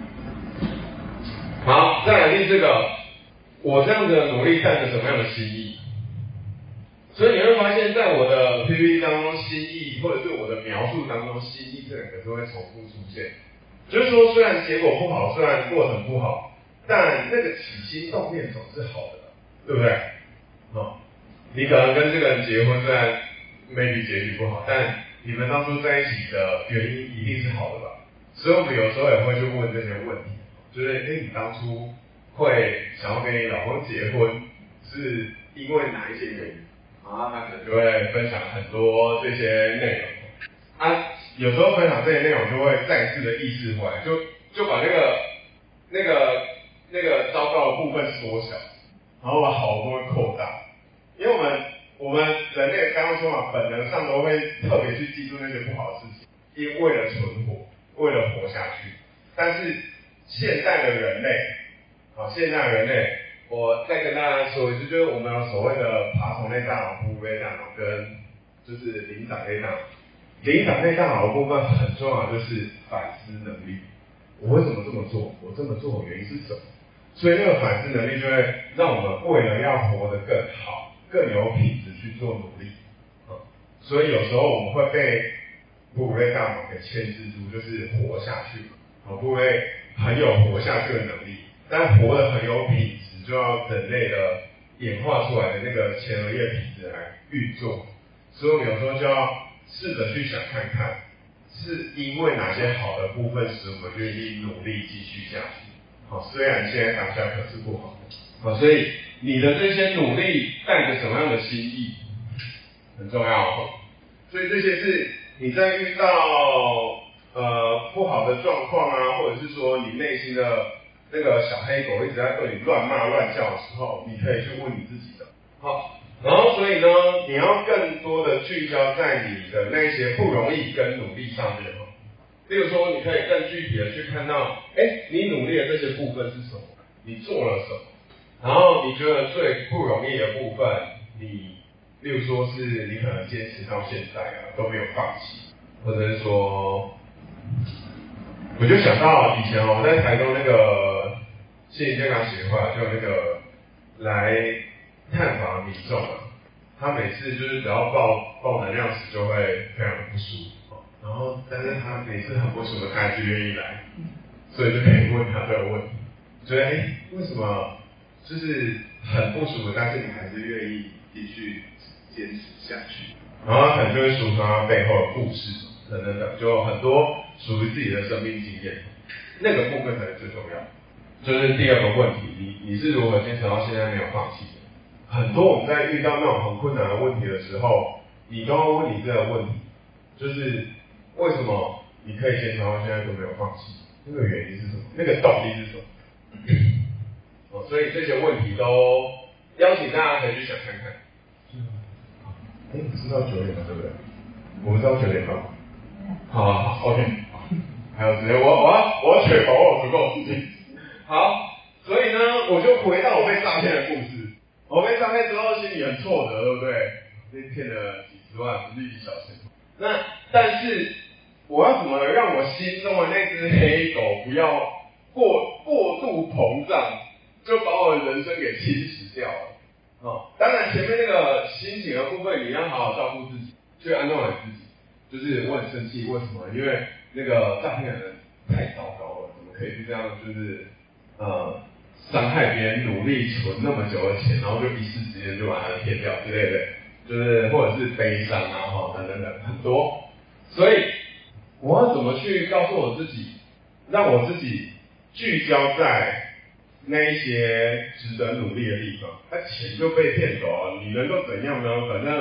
好，再来第四个，我这样子的努力带着什么样的心意？所以你会发现在我的 PPT 当中，心意或者是我的描述当中，心意这两个是会重复出现。就是说，虽然结果不好，虽然过程不好，但那个起心动念总是好的，对不对？你可能跟这个人结婚，虽然 maybe 结局不好，但你们当初在一起的原因一定是好的吧？所以我们有时候也会去问这些问题，就是你当初会想要跟你老公结婚，是因为哪一些原因？他可能就会分享很多这些内容。有时候分享这些内容就会再次的意识回来，就把那个糟糕的部分缩小，然后把好的部分扩大。因为我们人类刚刚说嘛，本能上都会特别去记住那些不好的事情，因为了存活，为了活下去。但是现代的人类，我再跟大家说一次，就是我们有所谓的爬虫类大脑、哺乳类大脑跟就是灵长类大脑。灵长类大脑的部分很重要的就是反思能力。我为什么这么做？我这么做的原因是什么？所以那个反思能力就会让我们为了要活得更好、更有品质去做努力。所以有时候我们会被哺乳类大脑给牵制住，就是活下去。哺乳类很有活下去的能力，但活得很有品质，就要人类的演化出来的那个前额叶皮质来运作。所以我们有时候就要试着去想看看，是因为哪些好的部分使我们愿意努力继续下去。虽然现在当下可是不好。所以你的这些努力带着什么样的心意很重要。所以这些是你在遇到不好的状况啊，或者是说你内心的那个小黑狗一直在对你乱骂乱叫的时候，你可以去问你自己的。好，然后所以呢，你要更多的聚焦在你的那些不容易跟努力上面。例如说，你可以更具体的去看到，你努力的这些部分是什么，你做了什么，然后你觉得最不容易的部分，例如说是你可能坚持到现在都没有放弃，或者是说，我就想到以前我在台中那个心理健康协会就有那个来探访的民众他每次就是只要报能量时就会非常的不舒服。然后，但是他每次很不舒服，他还是愿意来，所以就可以问他这个问题，觉得为什么就是很不舒服，但是你还是愿意继续坚持下去？然后他可能就会说出他背后的故事，等等等，就很多属于自己的生命经验，那个部分才是最重要的。就是第二个问题，你是如何坚持到现在没有放弃的？很多我们在遇到那种很困难的问题的时候，你都要问你这个问题，就是为什么你可以坚持到现在都没有放弃？那个原因是什么？那个动力是什么？所以这些问题都邀请大家可以去想看看。你知道9点了对不对？我们知道9点到。好 ，OK， 还有时间，我要确保我有足够的时间。好，所以呢，我就回到我被诈骗的故事。我被诈骗之后，心里很挫折，对不对？被骗了几十万，不是一笔小钱。那但是我要怎么让我心中的那只黑狗不要过度膨胀，就把我的人生给侵蚀掉了？当然前面那个心情的部分，你要好好照顾自己，去安顿好自己。就是我很生气，为什么？因为那个诈骗的人太糟糕了，怎么可以这样？就是伤害别人努力存那么久的钱，然后就一时之间就把它骗掉之类的，就是或者是悲伤啊，等等等很多。所以我要怎么去告诉我自己，让我自己聚焦在那一些值得努力的地方？钱就被骗走了，你能够怎样呢？反正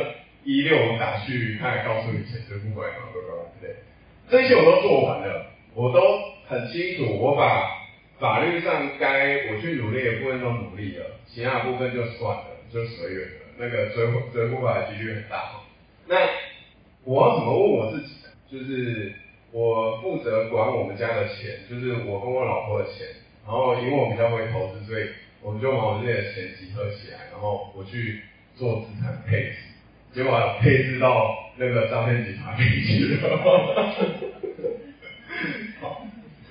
16打去，他还告诉你钱追不回来嘛，之类的。这些我都做完了，我都很清楚，我把法律上该我去努力的部分都努力了，其他的部分就算了，就随缘了。那个追不回来的几率很大。那我要怎么问我自己呢？就是我负责管我们家的钱，就是我跟我老婆的钱，然后因为我们比较会投资，所以我们就把我们这些钱集合起来，然后我去做资产配置，结果配置到那个诈骗集团里去了。好，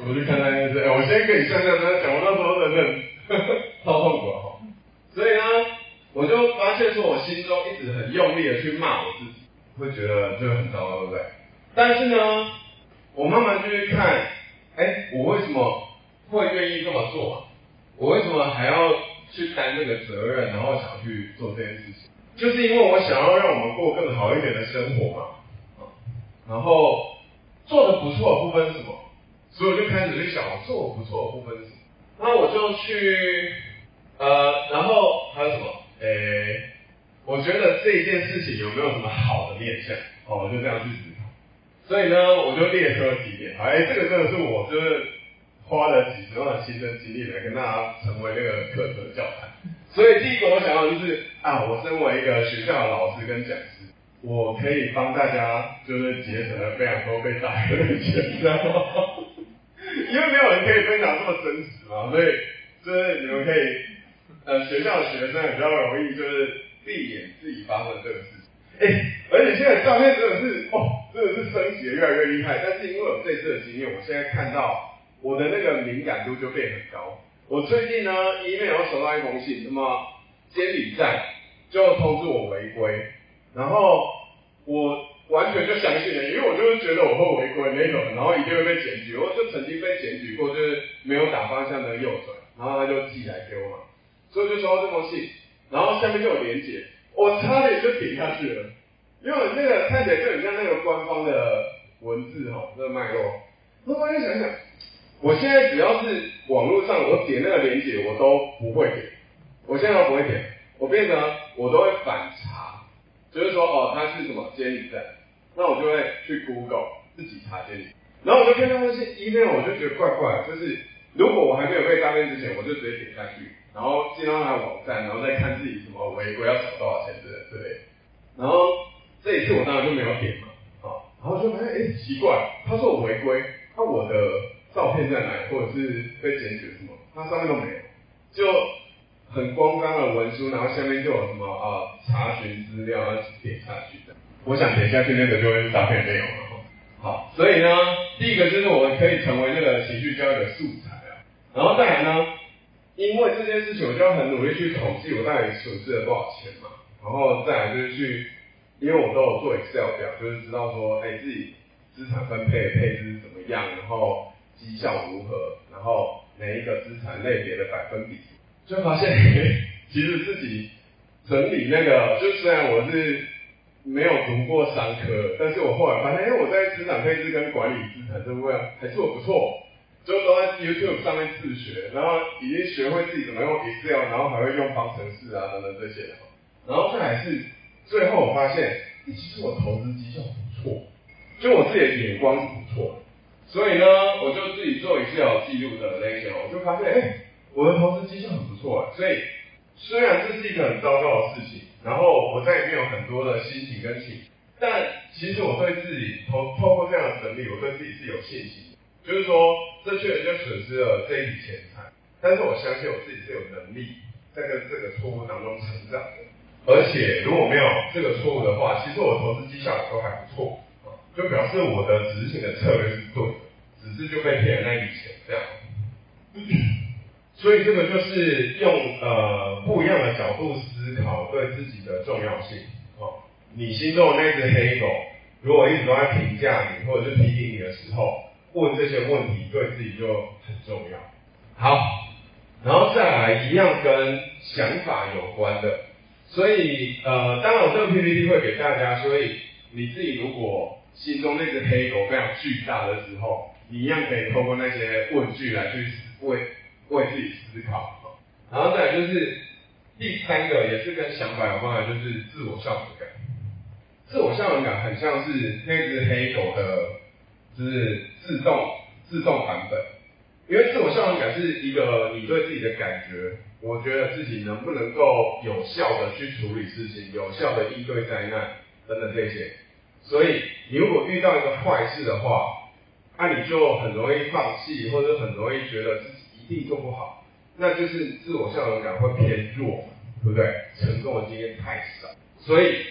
我去看那件事，我先跟你想想他讲，我那时候真的超痛苦哈。所以呢，我就发现说我心中一直很用力的去骂我自己，会觉得就很糟糕，对不对？但是呢，我慢慢就去看，我为什么会愿意这么做？我为什么还要去担这个责任，然后想去做这件事情？就是因为我想要让我们过更好一点的生活嘛。然后做的不错的部分是什么？所以我就开始去想，我做的不错的部分是什么？那我就去然后还有什么？我觉得这件事情有没有什么好的面向？我就这样去思考。所以呢，我就列出了几点。这个真的是我就是花了几十万的亲身经历来跟大家成为那个课程的教材。所以第一个我想到就是我身为一个学校的老师跟讲师，我可以帮大家就是节省了非常多被打人的钱，知道吗？因为没有人可以分享这么真实嘛，所以就是你们可以学校的学生也比较容易就是避免自己发生这个事情。而且现在照片真的是真的是升级的越来越厉害。但是因为我这次的经验，我现在看到我的那个敏感度就变很高。我最近呢 email 收到一封信，那么监理站就通知我违规，然后我完全就相信了，因为我就是觉得我会违规那种，然后一定会被检举。我就曾经被检举过，就是没有打方向灯右转，然后他就寄来给我嘛，所以就收到这封信，然后下面就有连结，我差点就点下去了，因为那个看起来就很像那个官方的文字这个脉络。然后我就想想，我现在只要是网络上我点那个连结，我都不会点，我现在都不会点，我变成我都会反查，就是说它是什么监理站，那我就会去 Google 自己查监理，然后我就看到那些 email， 我就觉得怪怪的，就是如果我还没有被诈骗之前，我就直接点下去，然后进到他的网站，然后再看自己什么违规要缴多少钱之类的。然后这一次我当然就没有点嘛，然后就发现奇怪，他说我违规，我的照片在哪里，或者是被检举什么，它上面都没有，就很光张的文书，然后下面就有什么查询资料，要点下去的。我想点下去那个就会是诈骗内容了。好，所以呢，第一个就是我可以成为那个情绪教育的素材然后再来呢，因为这件事情我就要很努力去统计我到底损失了多少钱嘛，然后再来就是去，因为我都有做 Excel 表，就是知道说自己资产分配配置怎么样，然后绩效如何，然后每一个资产类别的百分比，就发现其实自己整理那个，就虽然我是没有读过商科，但是我后来发现，我在资产配置跟管理资产这部分还做不错，就都在 YouTube 上面自学，然后已经学会自己怎么用 Excel， 然后还会用方程式等等这些的。然后再来是最后我发现，其实我投资绩效不错，就我自己的眼光是不错的，所以呢，我就自己做Excel记录的那些，我就发现，我的投资绩效很不错，所以虽然这是一个很糟糕的事情，然后我在里面有很多的心情跟情绪，但其实我对自己透过这样的整理，我对自己是有信心的，就是说这确实就损失了这一笔钱财，但是我相信我自己是有能力在这个错误当中成长的，而且如果没有这个错误的话，其实我投资绩效也都还不错，就表示我的执行的策略是对的，只是就被骗了那一笔钱这样。所以这个就是用不一样的角度思考对自己的重要性。你心中的那只黑狗，如果一直都在评价你或者是批评你的时候，问这些问题对自己就很重要。好，然后再来一样跟想法有关的，所以当然我这个 PPT 会给大家，所以你自己如果心中那只黑狗非常巨大的时候，你一样可以透过那些问句来去为自己思考，然后再来就是第三个也是跟想法有关的，就是自我效能感。自我效能感很像是那只黑狗的，就是自动版本。因为自我效能感是一个你对自己的感觉，我觉得自己能不能够有效的去处理事情，有效的应对灾难等等这些。所以你如果遇到一个坏事的话，你就很容易放弃，或者很容易觉得自己一定做不好，那就是自我效能感会偏弱，对不对？成功的经验太少。所以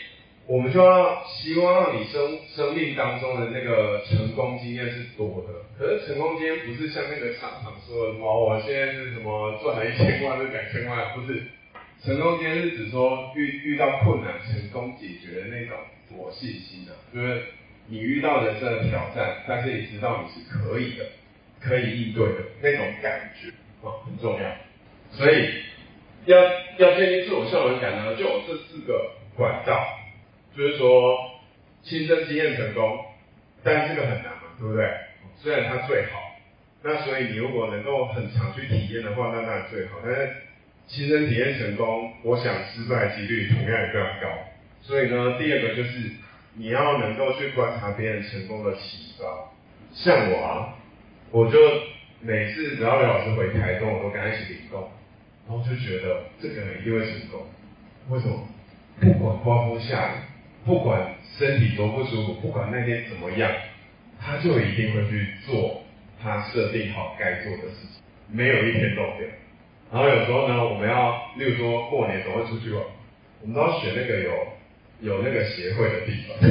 我们就要希望让你生命当中的那个成功经验是多的。可是成功经验不是像那个商场说的什么我现在是什么赚了1000万是2000万，不是。成功经验是指说遇到困难成功解决的那种自我信心啊，就是你遇到人生的挑战，但是你知道你是可以的，可以应对的那种感觉很重要。所以要建立自我效能感呢，就有这4个管道。就是说，亲身经验成功，但这个很难嘛，对不对？虽然它最好，那所以你如果能够很常去体验的话，那当然最好。但是亲身体验成功，我想失败几率同样也非常高。所以呢，第二个就是你要能够去观察别人成功的启发。像我啊，我就每次只要刘老师回台东，我都跟他一起灵动，然后就觉得这个人一定会成功。为什么？不管刮风下雨，不管身体多不舒服，不管那天怎么样，他就一定会去做他设定好该做的事情，没有一天漏掉。然后有时候呢，我们要，例如说过年总会出去玩，我们都要选那个有那个协会的地方，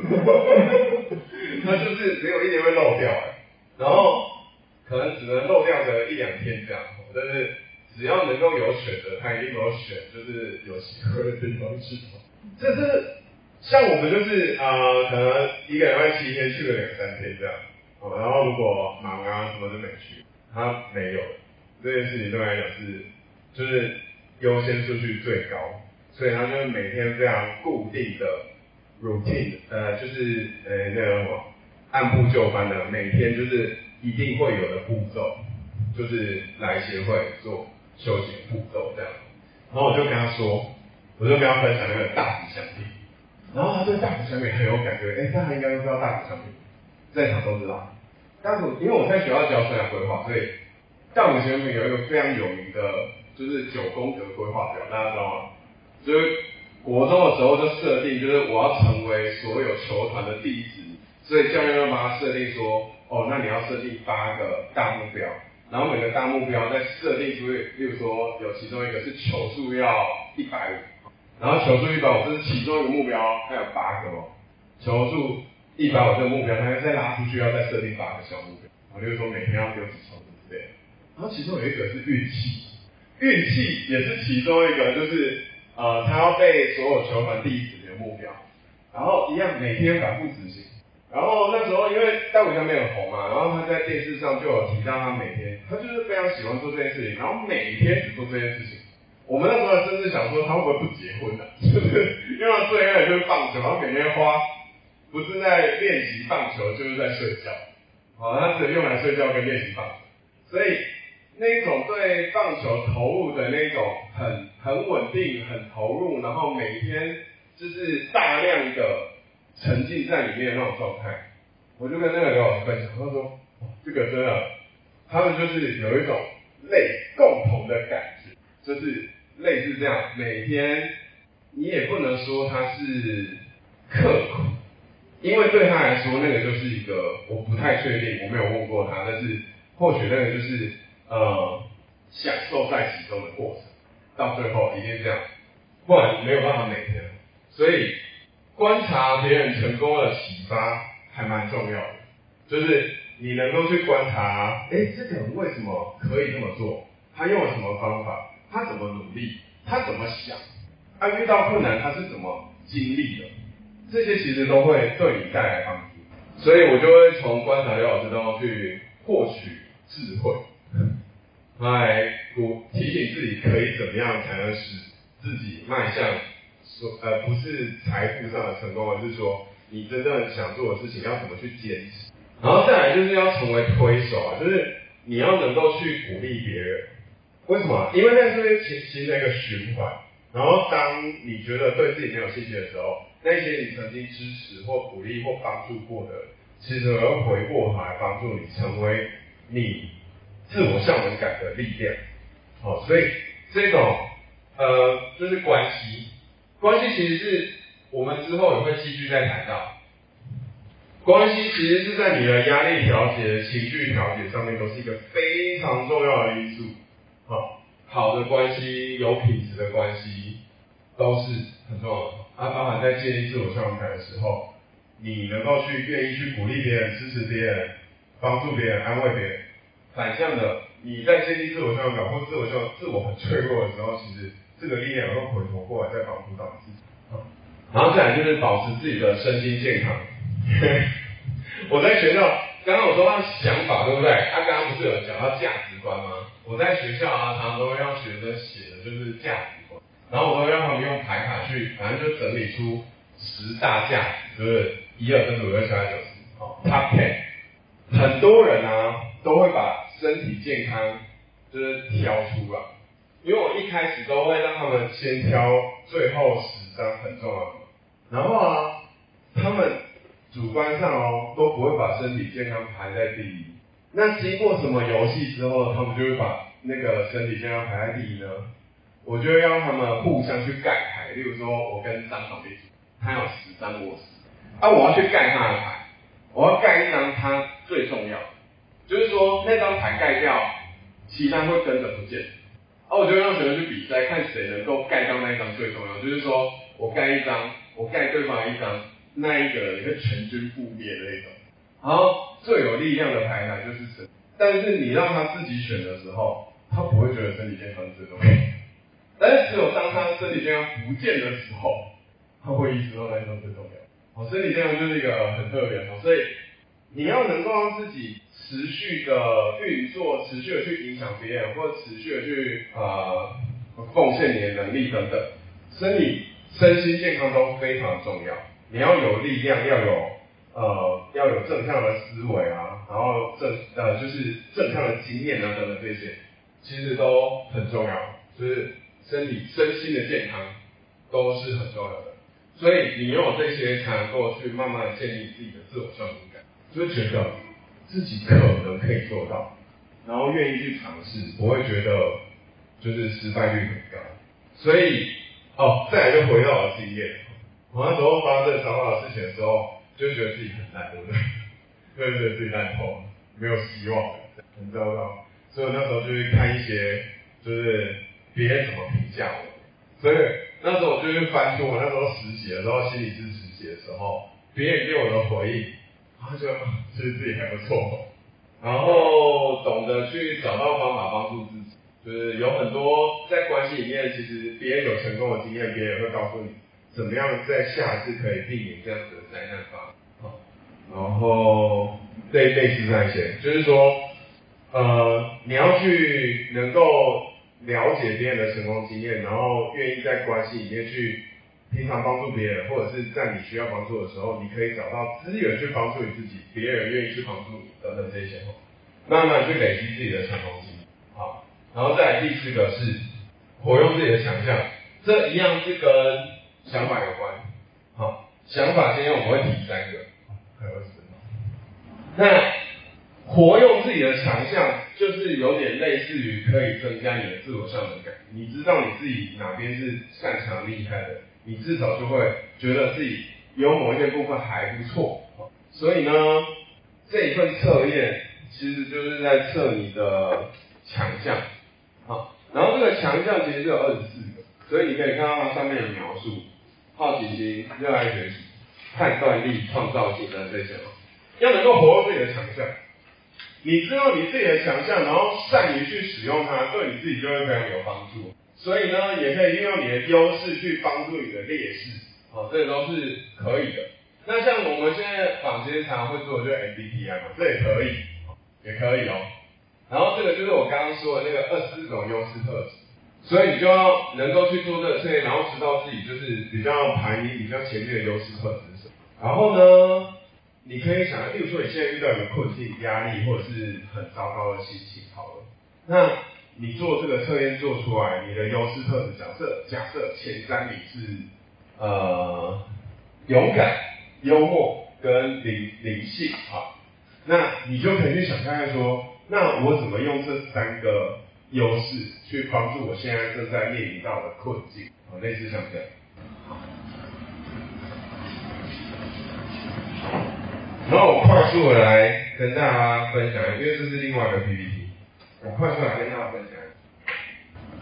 他就是没有一天会漏掉然后可能只能漏掉个1-2天这样，但是只要能够有选择，他一定有选，就是有协会的地方去。这是像我们就是可能1个礼拜7天去个2-3天这样，然后如果忙啊什么就没去，他没有这件事情对他来讲是就是优先顺序最高，所以他就是每天非常固定的 routine， 就是那个什么按部就班的，每天就是一定会有的步骤，就是来协会做修行步骤这样。然后我就跟他说，我就跟他分享那个大吉祥品，然后他对大吉祥品很有感觉，大家应该都知道大吉祥品，在场都知道。但是因为我在学校教生涯规划，所以大吉祥品有一个非常有名的，就是9宫格规划表，大家知道吗？就是国中的时候就设定，就是我要成为所有球团的第一职，所以教练要把它设定说，那你要设定8个大目标，然后每个大目标再设定出，例如说有其中一个是球速要150，然后球速150这是其中一个目标，还有8个球速150这个目标，它再拉出去要再设定8个小目标，例如说每天要丢几球之类的。然后其中有一个是运气，运气也是其中一个，就是他要被所有球团第一指的目标，然后一样每天反复执行。然后那时候因为大谷翔平很红嘛，然后他在电视上就有提到他每天，他就是非常喜欢做这件事情，然后每天只做这件事情。我们那时候甚至想说他会不会不结婚呢？就是因为他最爱的就是棒球，然后每天花不是在练习棒球，就是在睡觉。他只用来睡觉跟练习棒球，所以那一种对棒球投入的那种很稳定、很投入，然后每天就是大量的沉浸在里面的那种状态，我就跟那个刘老师分享，他说这个真的，他们就是有一种共同的感觉，就是类似这样，每天你也不能说他是刻苦，因为对他来说那个就是一个我不太确定，我没有问过他，但是或许那个就是享受在其中的过程，到最后一定是这样，不然没有办法每天。所以观察别人成功的启发还蛮重要的，就是你能够去观察，这个人为什么可以这么做？他用了什么方法？他怎么努力？他怎么想？他遇到困难他是怎么经历的？这些其实都会对你带来帮助，所以我就会从观察刘老师当中去获取智慧，来提醒自己可以怎么样才能使自己迈向不是财富上的成功，而是说你真正想做的事情要怎么去坚持。然后再来就是要成为推手就是你要能够去鼓励别人。为什么？因为那是会形成一个循环。然后当你觉得对自己没有信心的时候，那些你曾经支持或鼓励或帮助过的，其实会回过头来帮助你成为你自我效能感的力量。所以这种就是关系其实是我们之后也会继续再谈到。关系其实是在你的压力调节、情绪调节上面都是一个非常重要的因素。好的关系、有品质的关系都是很重要的。 包含在建立自我效能感的时候，你能够愿意去鼓励别人、支持别人、帮助别人、安慰别人。反向的，你在建立自我效能感或自我很脆弱的时候，其实这个力量会回头过来再帮助到你自己。然后再来就是保持自己的身心健康。我在学校，刚刚我说到想法，对不对？刚刚不是有讲到价值观吗？我在学校常常都会让学生写的就是价值观，然后我都会让他们用牌卡去，反正就整理出10大价值，就是1、2、3、4、5、6、7、8、9、10，Top 10。很多人都会把身体健康就是挑出来，因为我一开始都会让他们先挑最后10张很重要的，然后他们主观上都不会把身体健康排在第一。那经过什么游戏之后，他们就会把那个身体健康排在第一呢？我就会让他们互相去盖牌，例如说我跟张总一组，他有10张我10，我要去盖他的牌，我要盖一张他最重要的，就是说那张牌盖掉，其他会跟着不见。我就让学生去比赛，看谁能够盖到那一张最重要，就是说我盖一张，我盖对方一张，那一个人会全军覆灭的那种。然后最有力量的牌卡就是神，但是你让他自己选的时候，他不会觉得身体健康是最重要的，但是只有当他身体健康不见的时候，他会意识到那一张最重要。身体健康就是一个很特别的，所以你要能够让自己持续的运作，持续的去影响别人，或者持续的去奉献你的能力等等，身心健康都非常重要。你要有力量，要有正向的思维然后就是正向的经验等等这些，其实都很重要，就是身心的健康都是很重要的。所以你拥有这些，才能够去慢慢的建立自己的自我效能感，就是觉得自己可能可以做到，然后愿意去尝试，不会觉得就是失败率很高。所以再来就回到我的经验，我那时候发生这糟糕的事情的时候，就觉得自己很烂，对不对？就觉得自己烂透了，没有希望了，很糟糕。所以我那时候就去看一些，就是别人怎么评价我。所以那时候我就去翻出我那时候实习的时候，心理师实习的时候，别人给我的回应，然后就其实自己还不错，然后懂得去找到方法帮助自己，就是有很多在关系里面，其实别人有成功的经验，别人会告诉你怎么样在下次可以避免这样子的灾难发生。然后类似那些，就是说你要去能够了解别人的成功经验，然后愿意在关系里面去平常帮助别人，或者是在你需要帮助的时候，你可以找到资源去帮助你自己，别人愿意去帮助你等等这些，慢慢去累积自己的成功经验。好，然后再来第4个是活用自己的想象，这一样是跟想法有关。好，想法今天我们会提3个，还有20分钟。那活用自己的强项，就是有点类似于可以增加你的自我效能感。你知道你自己哪边是擅长厉害的，你至少就会觉得自己有某一些部分还不错。所以呢，这一份测验其实就是在测你的强项。好，然后这个强项其实是有24个，所以你可以看到它上面的描述：好奇心、热爱学习、判断力、创造性等这些。要能够活用自己的强项。你知道你自己的强项，然后善于去使用它，对你自己就会非常有帮助。所以呢，也可以运用你的优势去帮助你的劣势，这个都是可以的。那像我们现在坊间常常会做的就是 MBTI 嘛，这也可以，也可以然后这个就是我刚刚说的那个24种优势特质，所以你就要能够去做这个测验，然后知道自己就是比较排名比较前面的优势特质是什么。然后呢，你可以想，例如说你现在遇到一个困境、压力或者是很糟糕的心情，好了，那你做这个测验做出来，你的优势特质假设前3名是勇敢、幽默跟灵性，好，那你就可以去想看看说，那我怎么用这3个优势去帮助我现在正在面临到的困境，类似像这样。然后我快速的来跟大家分享，因为这是另外一个 PPT， 我快速来跟大家分享。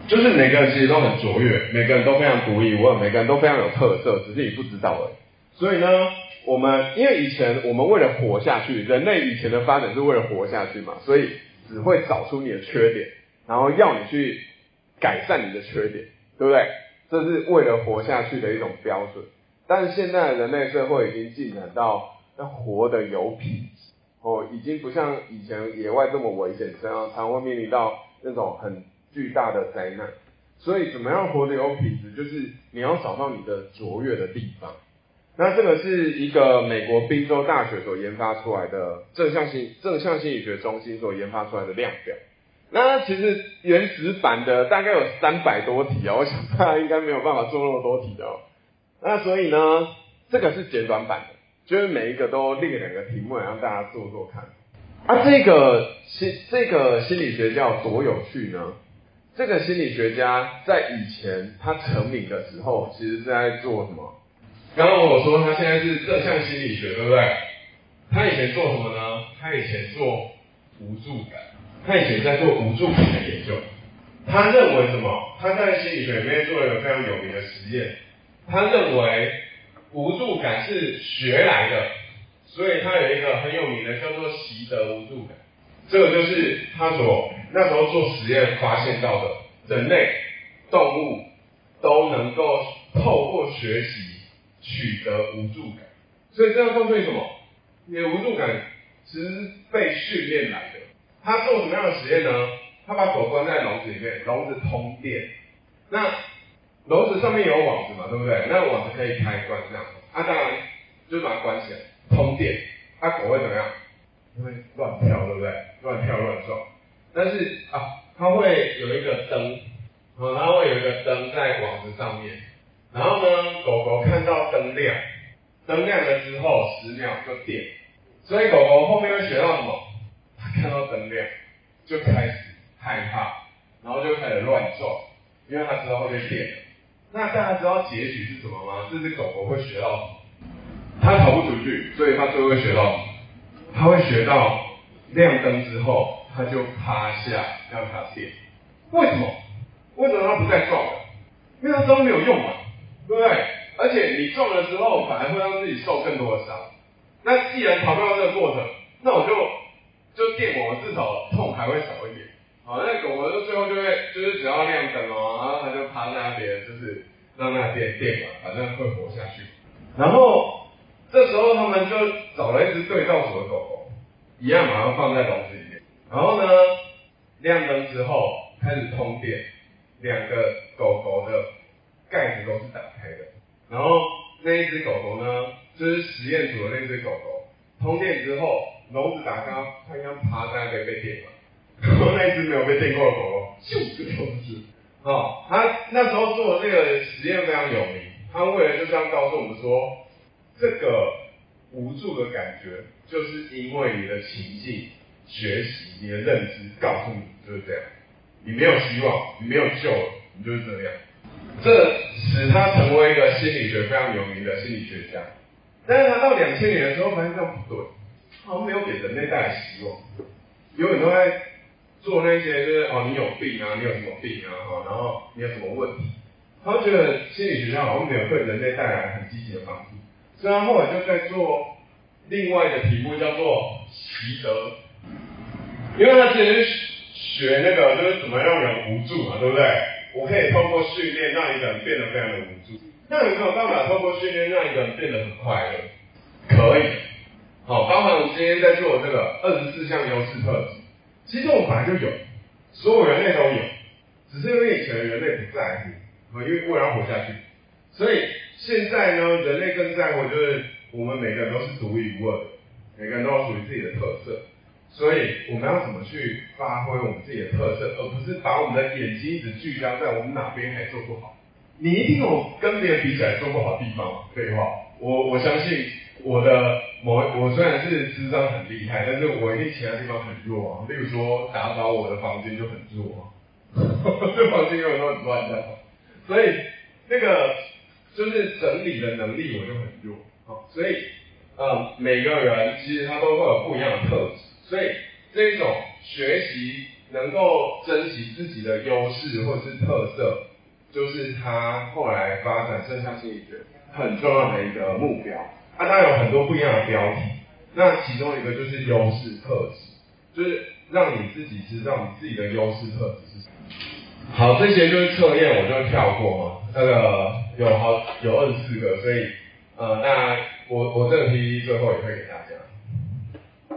就是每个人其实都很卓越，每个人都非常独一无二，每个人都非常有特色，只是你不知道而已。所以呢，我们因为以前我们为了活下去，人类以前的发展是为了活下去嘛，所以只会找出你的缺点，然后要你去改善你的缺点，对不对？这是为了活下去的一种标准。但是现在的人类社会已经进展到要活得有品质，已经不像以前野外这么危险，常会面临到那种很巨大的灾难。所以怎么样活得有品质，就是你要找到你的卓越的地方。那这个是一个美国宾州大学所研发出来的正向心理学中心所研发出来的量表。那其实原始版的大概有300多题我想大家应该没有办法做那么多题的那所以呢，这个是简短版的，就是每一个都列2个题目让大家做做看。这个心理学家有多有趣呢？这个心理学家在以前他成名的时候，其实是在做什么？刚刚我说他现在是正向心理学，对不对？他以前做什么呢？他以前做无助感，他以前在做无助感的研究。他认为什么？他在心理学里面做了一个非常有名的实验。他认为无助感是学来的，所以他有一个很有名的叫做习得无助感。这个就是他那时候做实验发现到的，人类、动物都能够透过学习取得无助感。所以这样告诉你什么？你的无助感其实是被训练来的。他做什么样的实验呢？他把狗关在笼子里面，笼子通电。那笼子上面有网子嘛，对不对？那网子可以开关这样。当然就把它关起来，通电。狗会怎么样？会乱跳，对不对？乱跳乱撞。但是它会有一个灯，它会有一个灯在网子上面。然后呢，狗狗看到灯亮，灯亮了之后10秒就电。所以狗狗后面会学到什么？它看到灯亮就开始害怕，然后就开始乱撞，因为它知道会被电。那大家知道结局是什么吗？这只狗狗会学到什么？它逃不出去，所以它最后会学到什么？它会学到亮灯之后，它就趴下让它电。为什么？为什么它不再撞了？因为它知道没有用嘛，对不对？而且你撞了之后，反而会让自己受更多的伤。那既然逃不到这个过程，那我就电我，至少痛还会少一点。那狗狗最后就是只要亮灯然后它就趴在那边，就是让那电完，反正会活下去。然后这时候他们就找了一只对照组的狗狗，一样把它放在笼子里面。然后呢，亮灯之后开始通电，2个狗狗的盖子都是打开的。然后那一只狗狗呢，就是实验组的那只狗狗，通电之后笼子打开，它一样趴在那边被电了。然后那一只没有被电过的狗狗，咻就跳出去。他那时候做的这个实验非常有名，他为了就是要告诉我们说，这个无助的感觉，就是因为你的情境、学习、你的认知告诉你就是这样，你没有希望，你没有救了，你就是这样。这使他成为一个心理学非常有名的心理学家。但是他到2000年的时候发现这样不对，好像没有给人类带来希望，永远都在做那些就是你有病啊，你有什么病啊，然后你有什么问题，他觉得心理学家好像没有对人类带来很积极的帮助，所以他后来就在做另外一个题目叫做习得，因为他之前是学那个就是怎么让人无助嘛，对不对？我可以透过训练让一个人变得非常的无助，那有没有办法透过训练让一个人变得很快乐？可以。包含我们今天在做的这个24项优势特质，其实我们本来就有，所有人类都有，只是因为以前的人类不在乎，因为为了要活下去，所以现在呢，人类更在乎就是我们每个人都是独一无二的，每个人都有属于自己的特色，所以我们要怎么去发挥我们自己的特色，而不是把我们的眼睛一直聚焦在我们哪边还做不好。你一定有跟别人比起来做不好的地方，废话，我相信我虽然是智商很厉害，但是我一定其他地方很弱啊。例如说打扫我的房间就很弱这房间永远都很乱的，所以那个就是整理的能力我就很弱。所以每个人其实他都会有不一样的特质，所以这一种学习能够珍惜自己的优势或是特色，就是他后来发展正向心理学很重要的一个目标。它有很多不一样的标题，那其中一个就是优势特质，就是让你自己知道你自己的优势特质是什么。好，这些就是测验，我就跳过哈。那个有24个，所以那我这个 PPT 最后也会给大家。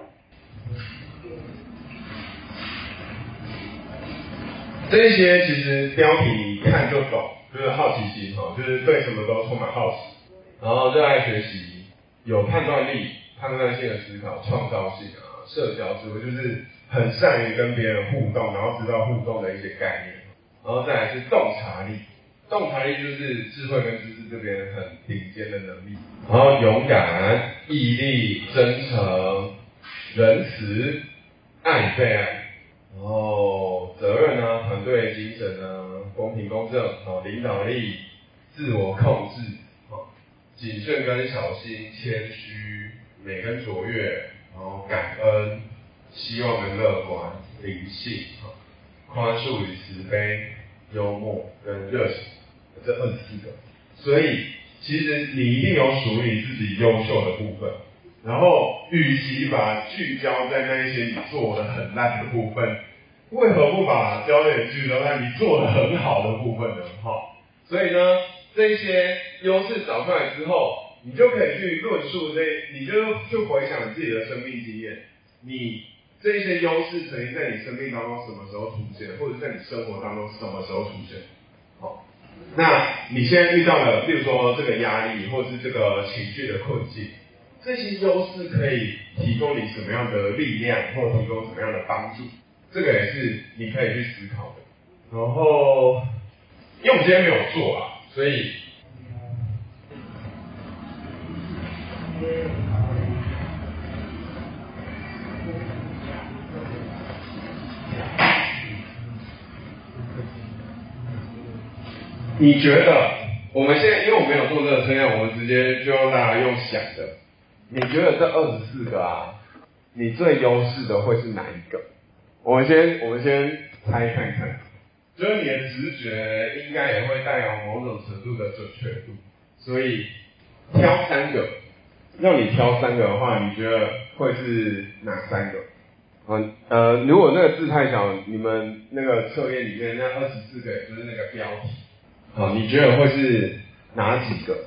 这些其实标题你一看就懂，就是好奇心哈，就是对什么都充满好奇，然后热爱学习，有判断力、判断性的思考、创造性啊、社交智慧，就是很善于跟别人互动，然后知道互动的一些概念。然后再来是洞察力，洞察力就是智慧跟知识这边很顶尖的能力。然后勇敢、毅力、真诚、仁慈、爱与被爱。然后责任啊、团队精神啊、公平公正、领导力、自我控制、谨慎跟小心、谦虚、美跟卓越，然后感恩、希望跟乐观、灵性、宽恕与慈悲、幽默跟热情，这24个。所以其实你一定有属于你自己优秀的部分。然后，与其把聚焦在那一些你做的很烂的部分，为何不把焦点聚焦在你做的很好的部分呢？所以呢，这些优势找出来之后，你就可以去论述你就回想你自己的生命经验，你这些优势曾经在你生命当中什么时候出现，或者在你生活当中什么时候出现？那你现在遇到的，比如说这个压力，或是这个情绪的困境。这些优势可以提供你什么样的力量，或提供什么样的帮助？这个也是你可以去思考的。然后，因为我们今天没有做啊，所以你觉得我们现在，因为我没有做这个测验，我们直接就让大家用想的。你觉得这24个啊，你最优势的会是哪一个？我们先猜看看，就是你的直觉应该也会带有某种程度的准确度，所以挑3个，让你挑3个的话，你觉得会是哪3个？如果那个字太小，你们那个测验里面那24个，也就是那个标题，你觉得会是哪几个？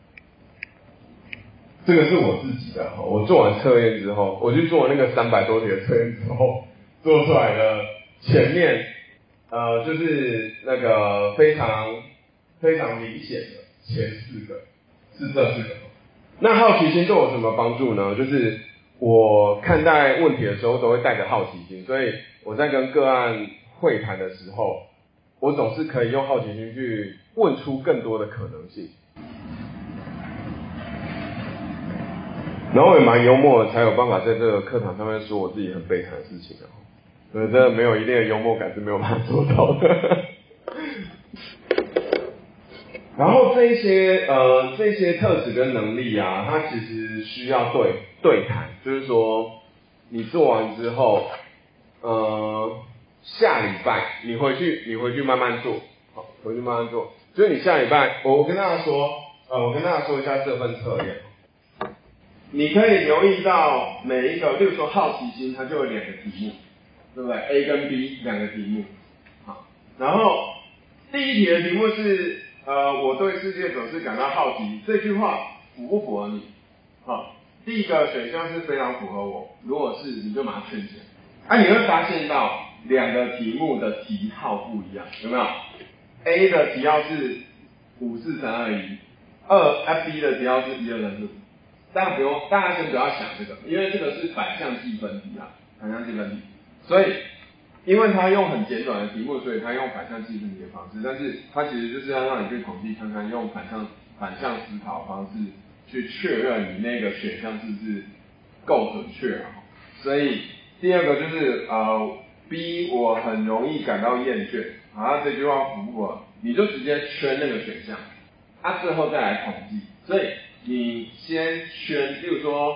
这个是我自己的，我做完测验之后，我去做那个300多题的测验之后，做出来的前面，就是那个非常明显的前4个是这4个。那好奇心对我什么帮助呢？就是我看待问题的时候都会带着好奇心，所以我在跟个案会谈的时候，我总是可以用好奇心去问出更多的可能性。然后我也蛮幽默的，才有办法在这个课堂上面说我自己很悲惨的事情所以真的没有一定的幽默感是没有办法做到的。然后这些特质跟能力啊，它其实需要对谈，就是说你做完之后，下礼拜你回去慢慢做，回去慢慢做。就是你下礼拜，我跟大家说一下这份测验。你可以留意到每一个，例如说好奇心，它就有2个题目，对不对 ？A 跟 B 2个题目。好，然后第一题的题目是我对世界总是感到好奇，这句话符不符合你？好，第一个选项是非常符合我，如果是你就把它圈起来。你会发现到2个题目的题号不一样，有没有 ？A 的题号是54321，B 的题号是12345。大家先不要想这个，因为这个是反向计分题反向计分题。所以，因为它用很简短的题目，所以它用反向计分题的方式，但是它其实就是要让你去统计看看，用反向思考的方式去确认你那个选项是不是够准确所以第二个就是B 我很容易感到厌倦，这句话符不符合？你就直接圈那个选项，最后再来统计。所以你先圈，例如说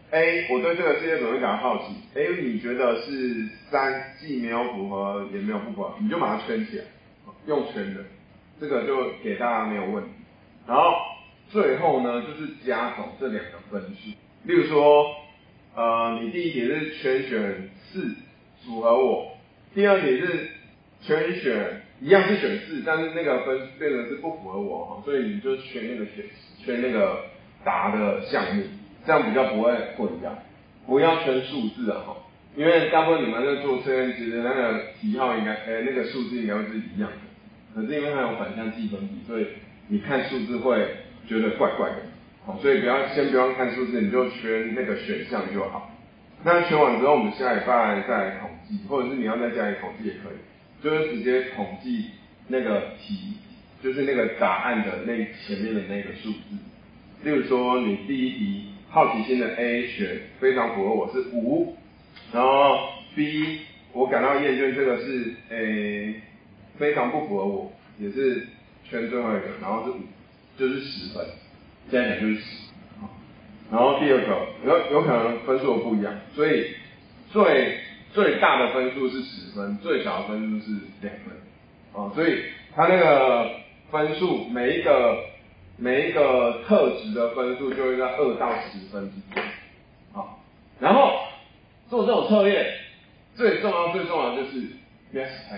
A， 我对这个世界总会感到好奇。A， 你觉得是3，既没有符合也没有不符合，你就把它圈起来，用圈的，这个就给大家没有问题。然后最后呢，就是加总这2个分数。例如说，你第一题是全选4，符合我；第二题是全选一样是选4，但是那个分变成是不符合我哈，所以你就圈那个答的项目。这样比较不会混淆，不要圈数字啊哈，因为大部分你们在做测验，其实那个题号应该，那个数字应该会是一样的，可是因为它有反向计分题，所以你看数字会觉得怪怪的，好，所以先不用看数字，你就圈那个选项就好。那圈完之后，我们下礼拜再来统计，或者是你要在家里统计也可以，就是直接统计那个题，就是那个答案的那前面的那个数字。例如说，你第一题好奇心的 A 选非常符合我是5，然后 B 我感到厌倦，这个是非常不符合我，也是圈最后一个，然后是5，就是10分，现在讲就是10。然后第二个有可能分数不一样，所以最大的分数是10分，最小的分数是2分，所以它那个分数每一个特质的分数就会在2到10分之间，好，然后做这种测验最重要的就是不要死太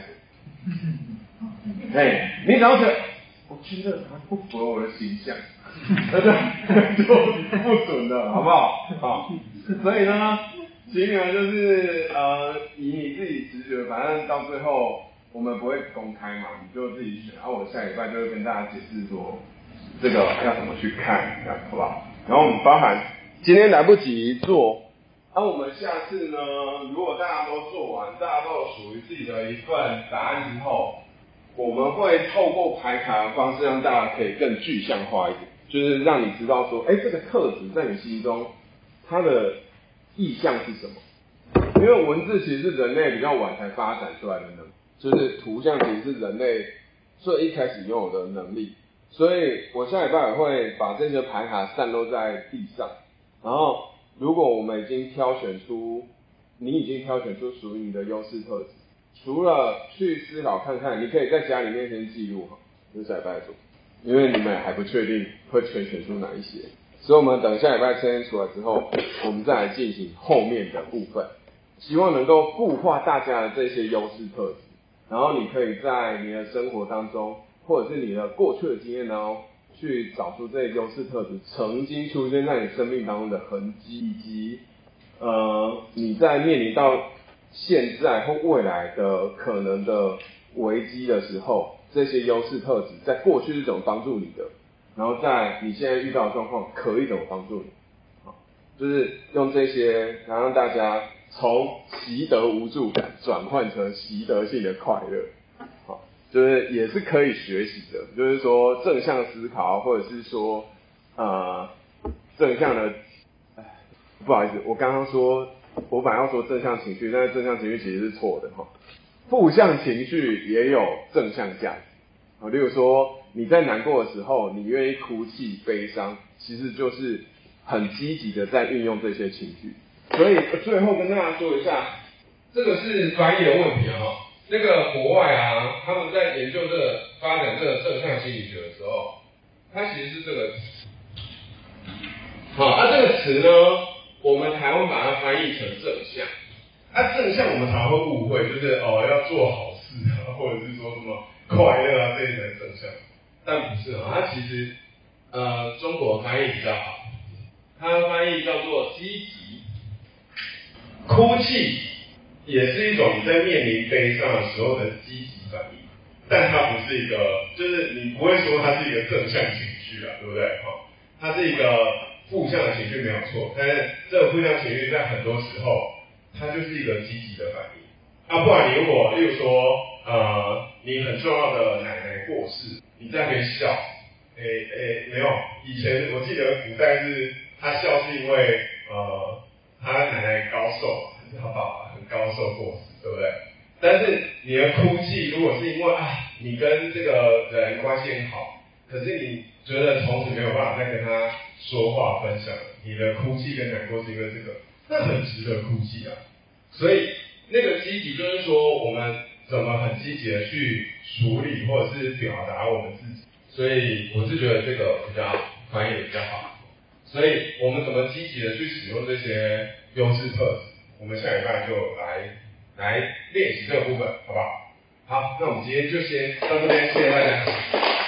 多，你只要觉得我觉得它不符合我的形象，那就不准了，好不好？好，所以呢，请你们就是以你自己直觉，反正到最后我们不会公开嘛，你就自己选，然后我下礼拜就会跟大家解释说这个要怎么去看，这样好不好？然后我们包含今天来不及做，我们下次呢，如果大家都做完，大家都有属于自己的一份答案之后，我们会透过排卡的方式让大家可以更具象化一点，就是让你知道说，这个特质在你心中它的意象是什么？因为文字其实是人类比较晚才发展出来的能力，就是图像其实是人类最一开始拥有的能力。所以我下礼拜也会把这些牌卡散落在地上，然后如果我们你已经挑选出属于你的优势特质，除了去思考看看，你可以在家里面先记录好，就下礼拜做，因为你们还不确定会全选出哪一些，所以我们等下礼拜测验出来之后，我们再来进行后面的部分，希望能够固化大家的这些优势特质，然后你可以在你的生活当中，或者是你的过去的经验当中，去找出这些优势特质曾经出现在你生命当中的痕迹，以及你在面临到现在或未来的可能的危机的时候，这些优势特质在过去是怎么帮助你的，然后在你现在遇到的状况可以怎么帮助你，就是用这些让大家从习得无助感转换成习得性的快乐，就是也是可以学习的，就是说正向思考，或者是说正向的，不好意思，我刚刚说我本来要说正向情绪，但是正向情绪其实是错的哈，负向情绪也有正向价值，例如说你在难过的时候，你愿意哭泣、悲伤，其实就是很积极的在运用这些情绪。所以最后跟大家说一下，这个是翻译的问题哈。那个国外啊，他们在研究发展这个正向心理学的时候，它其实是这个词。好，这个词呢，我们台湾把它翻译成正向。正向我们常会误会，就是要做好事啊，或者是说什么快乐啊这一类正向，但不是它其实中国翻译比较好，它翻译叫做积极。哭泣也是一种你在面临悲伤的时候的积极反应，但它不是一个，就是你不会说它是一个正向情绪啊，对不对？它是一个负向的情绪没有错，但是这个负向情绪在很多时候，它就是一个积极的反应。不然你如果例如说你很重要的奶奶过世，你在那边笑，没有，以前我记得古代是他笑是因为他奶奶高寿，还是他爸爸很高寿过世，对不对？但是你的哭泣如果是因为你跟这个人关系很好， 可是你觉得从此没有办法再跟他说话分享，你的哭泣跟难过是因为这个，那很值得哭泣啊。所以那个积极就是说，我们怎么很积极的去处理或者是表达我们自己。所以我是觉得这个比较翻译的比较好。所以我们怎么积极的去使用这些优势特质？我们下礼拜就来练习这个部分，好不好？好，那我们今天就先到这边，谢谢大家。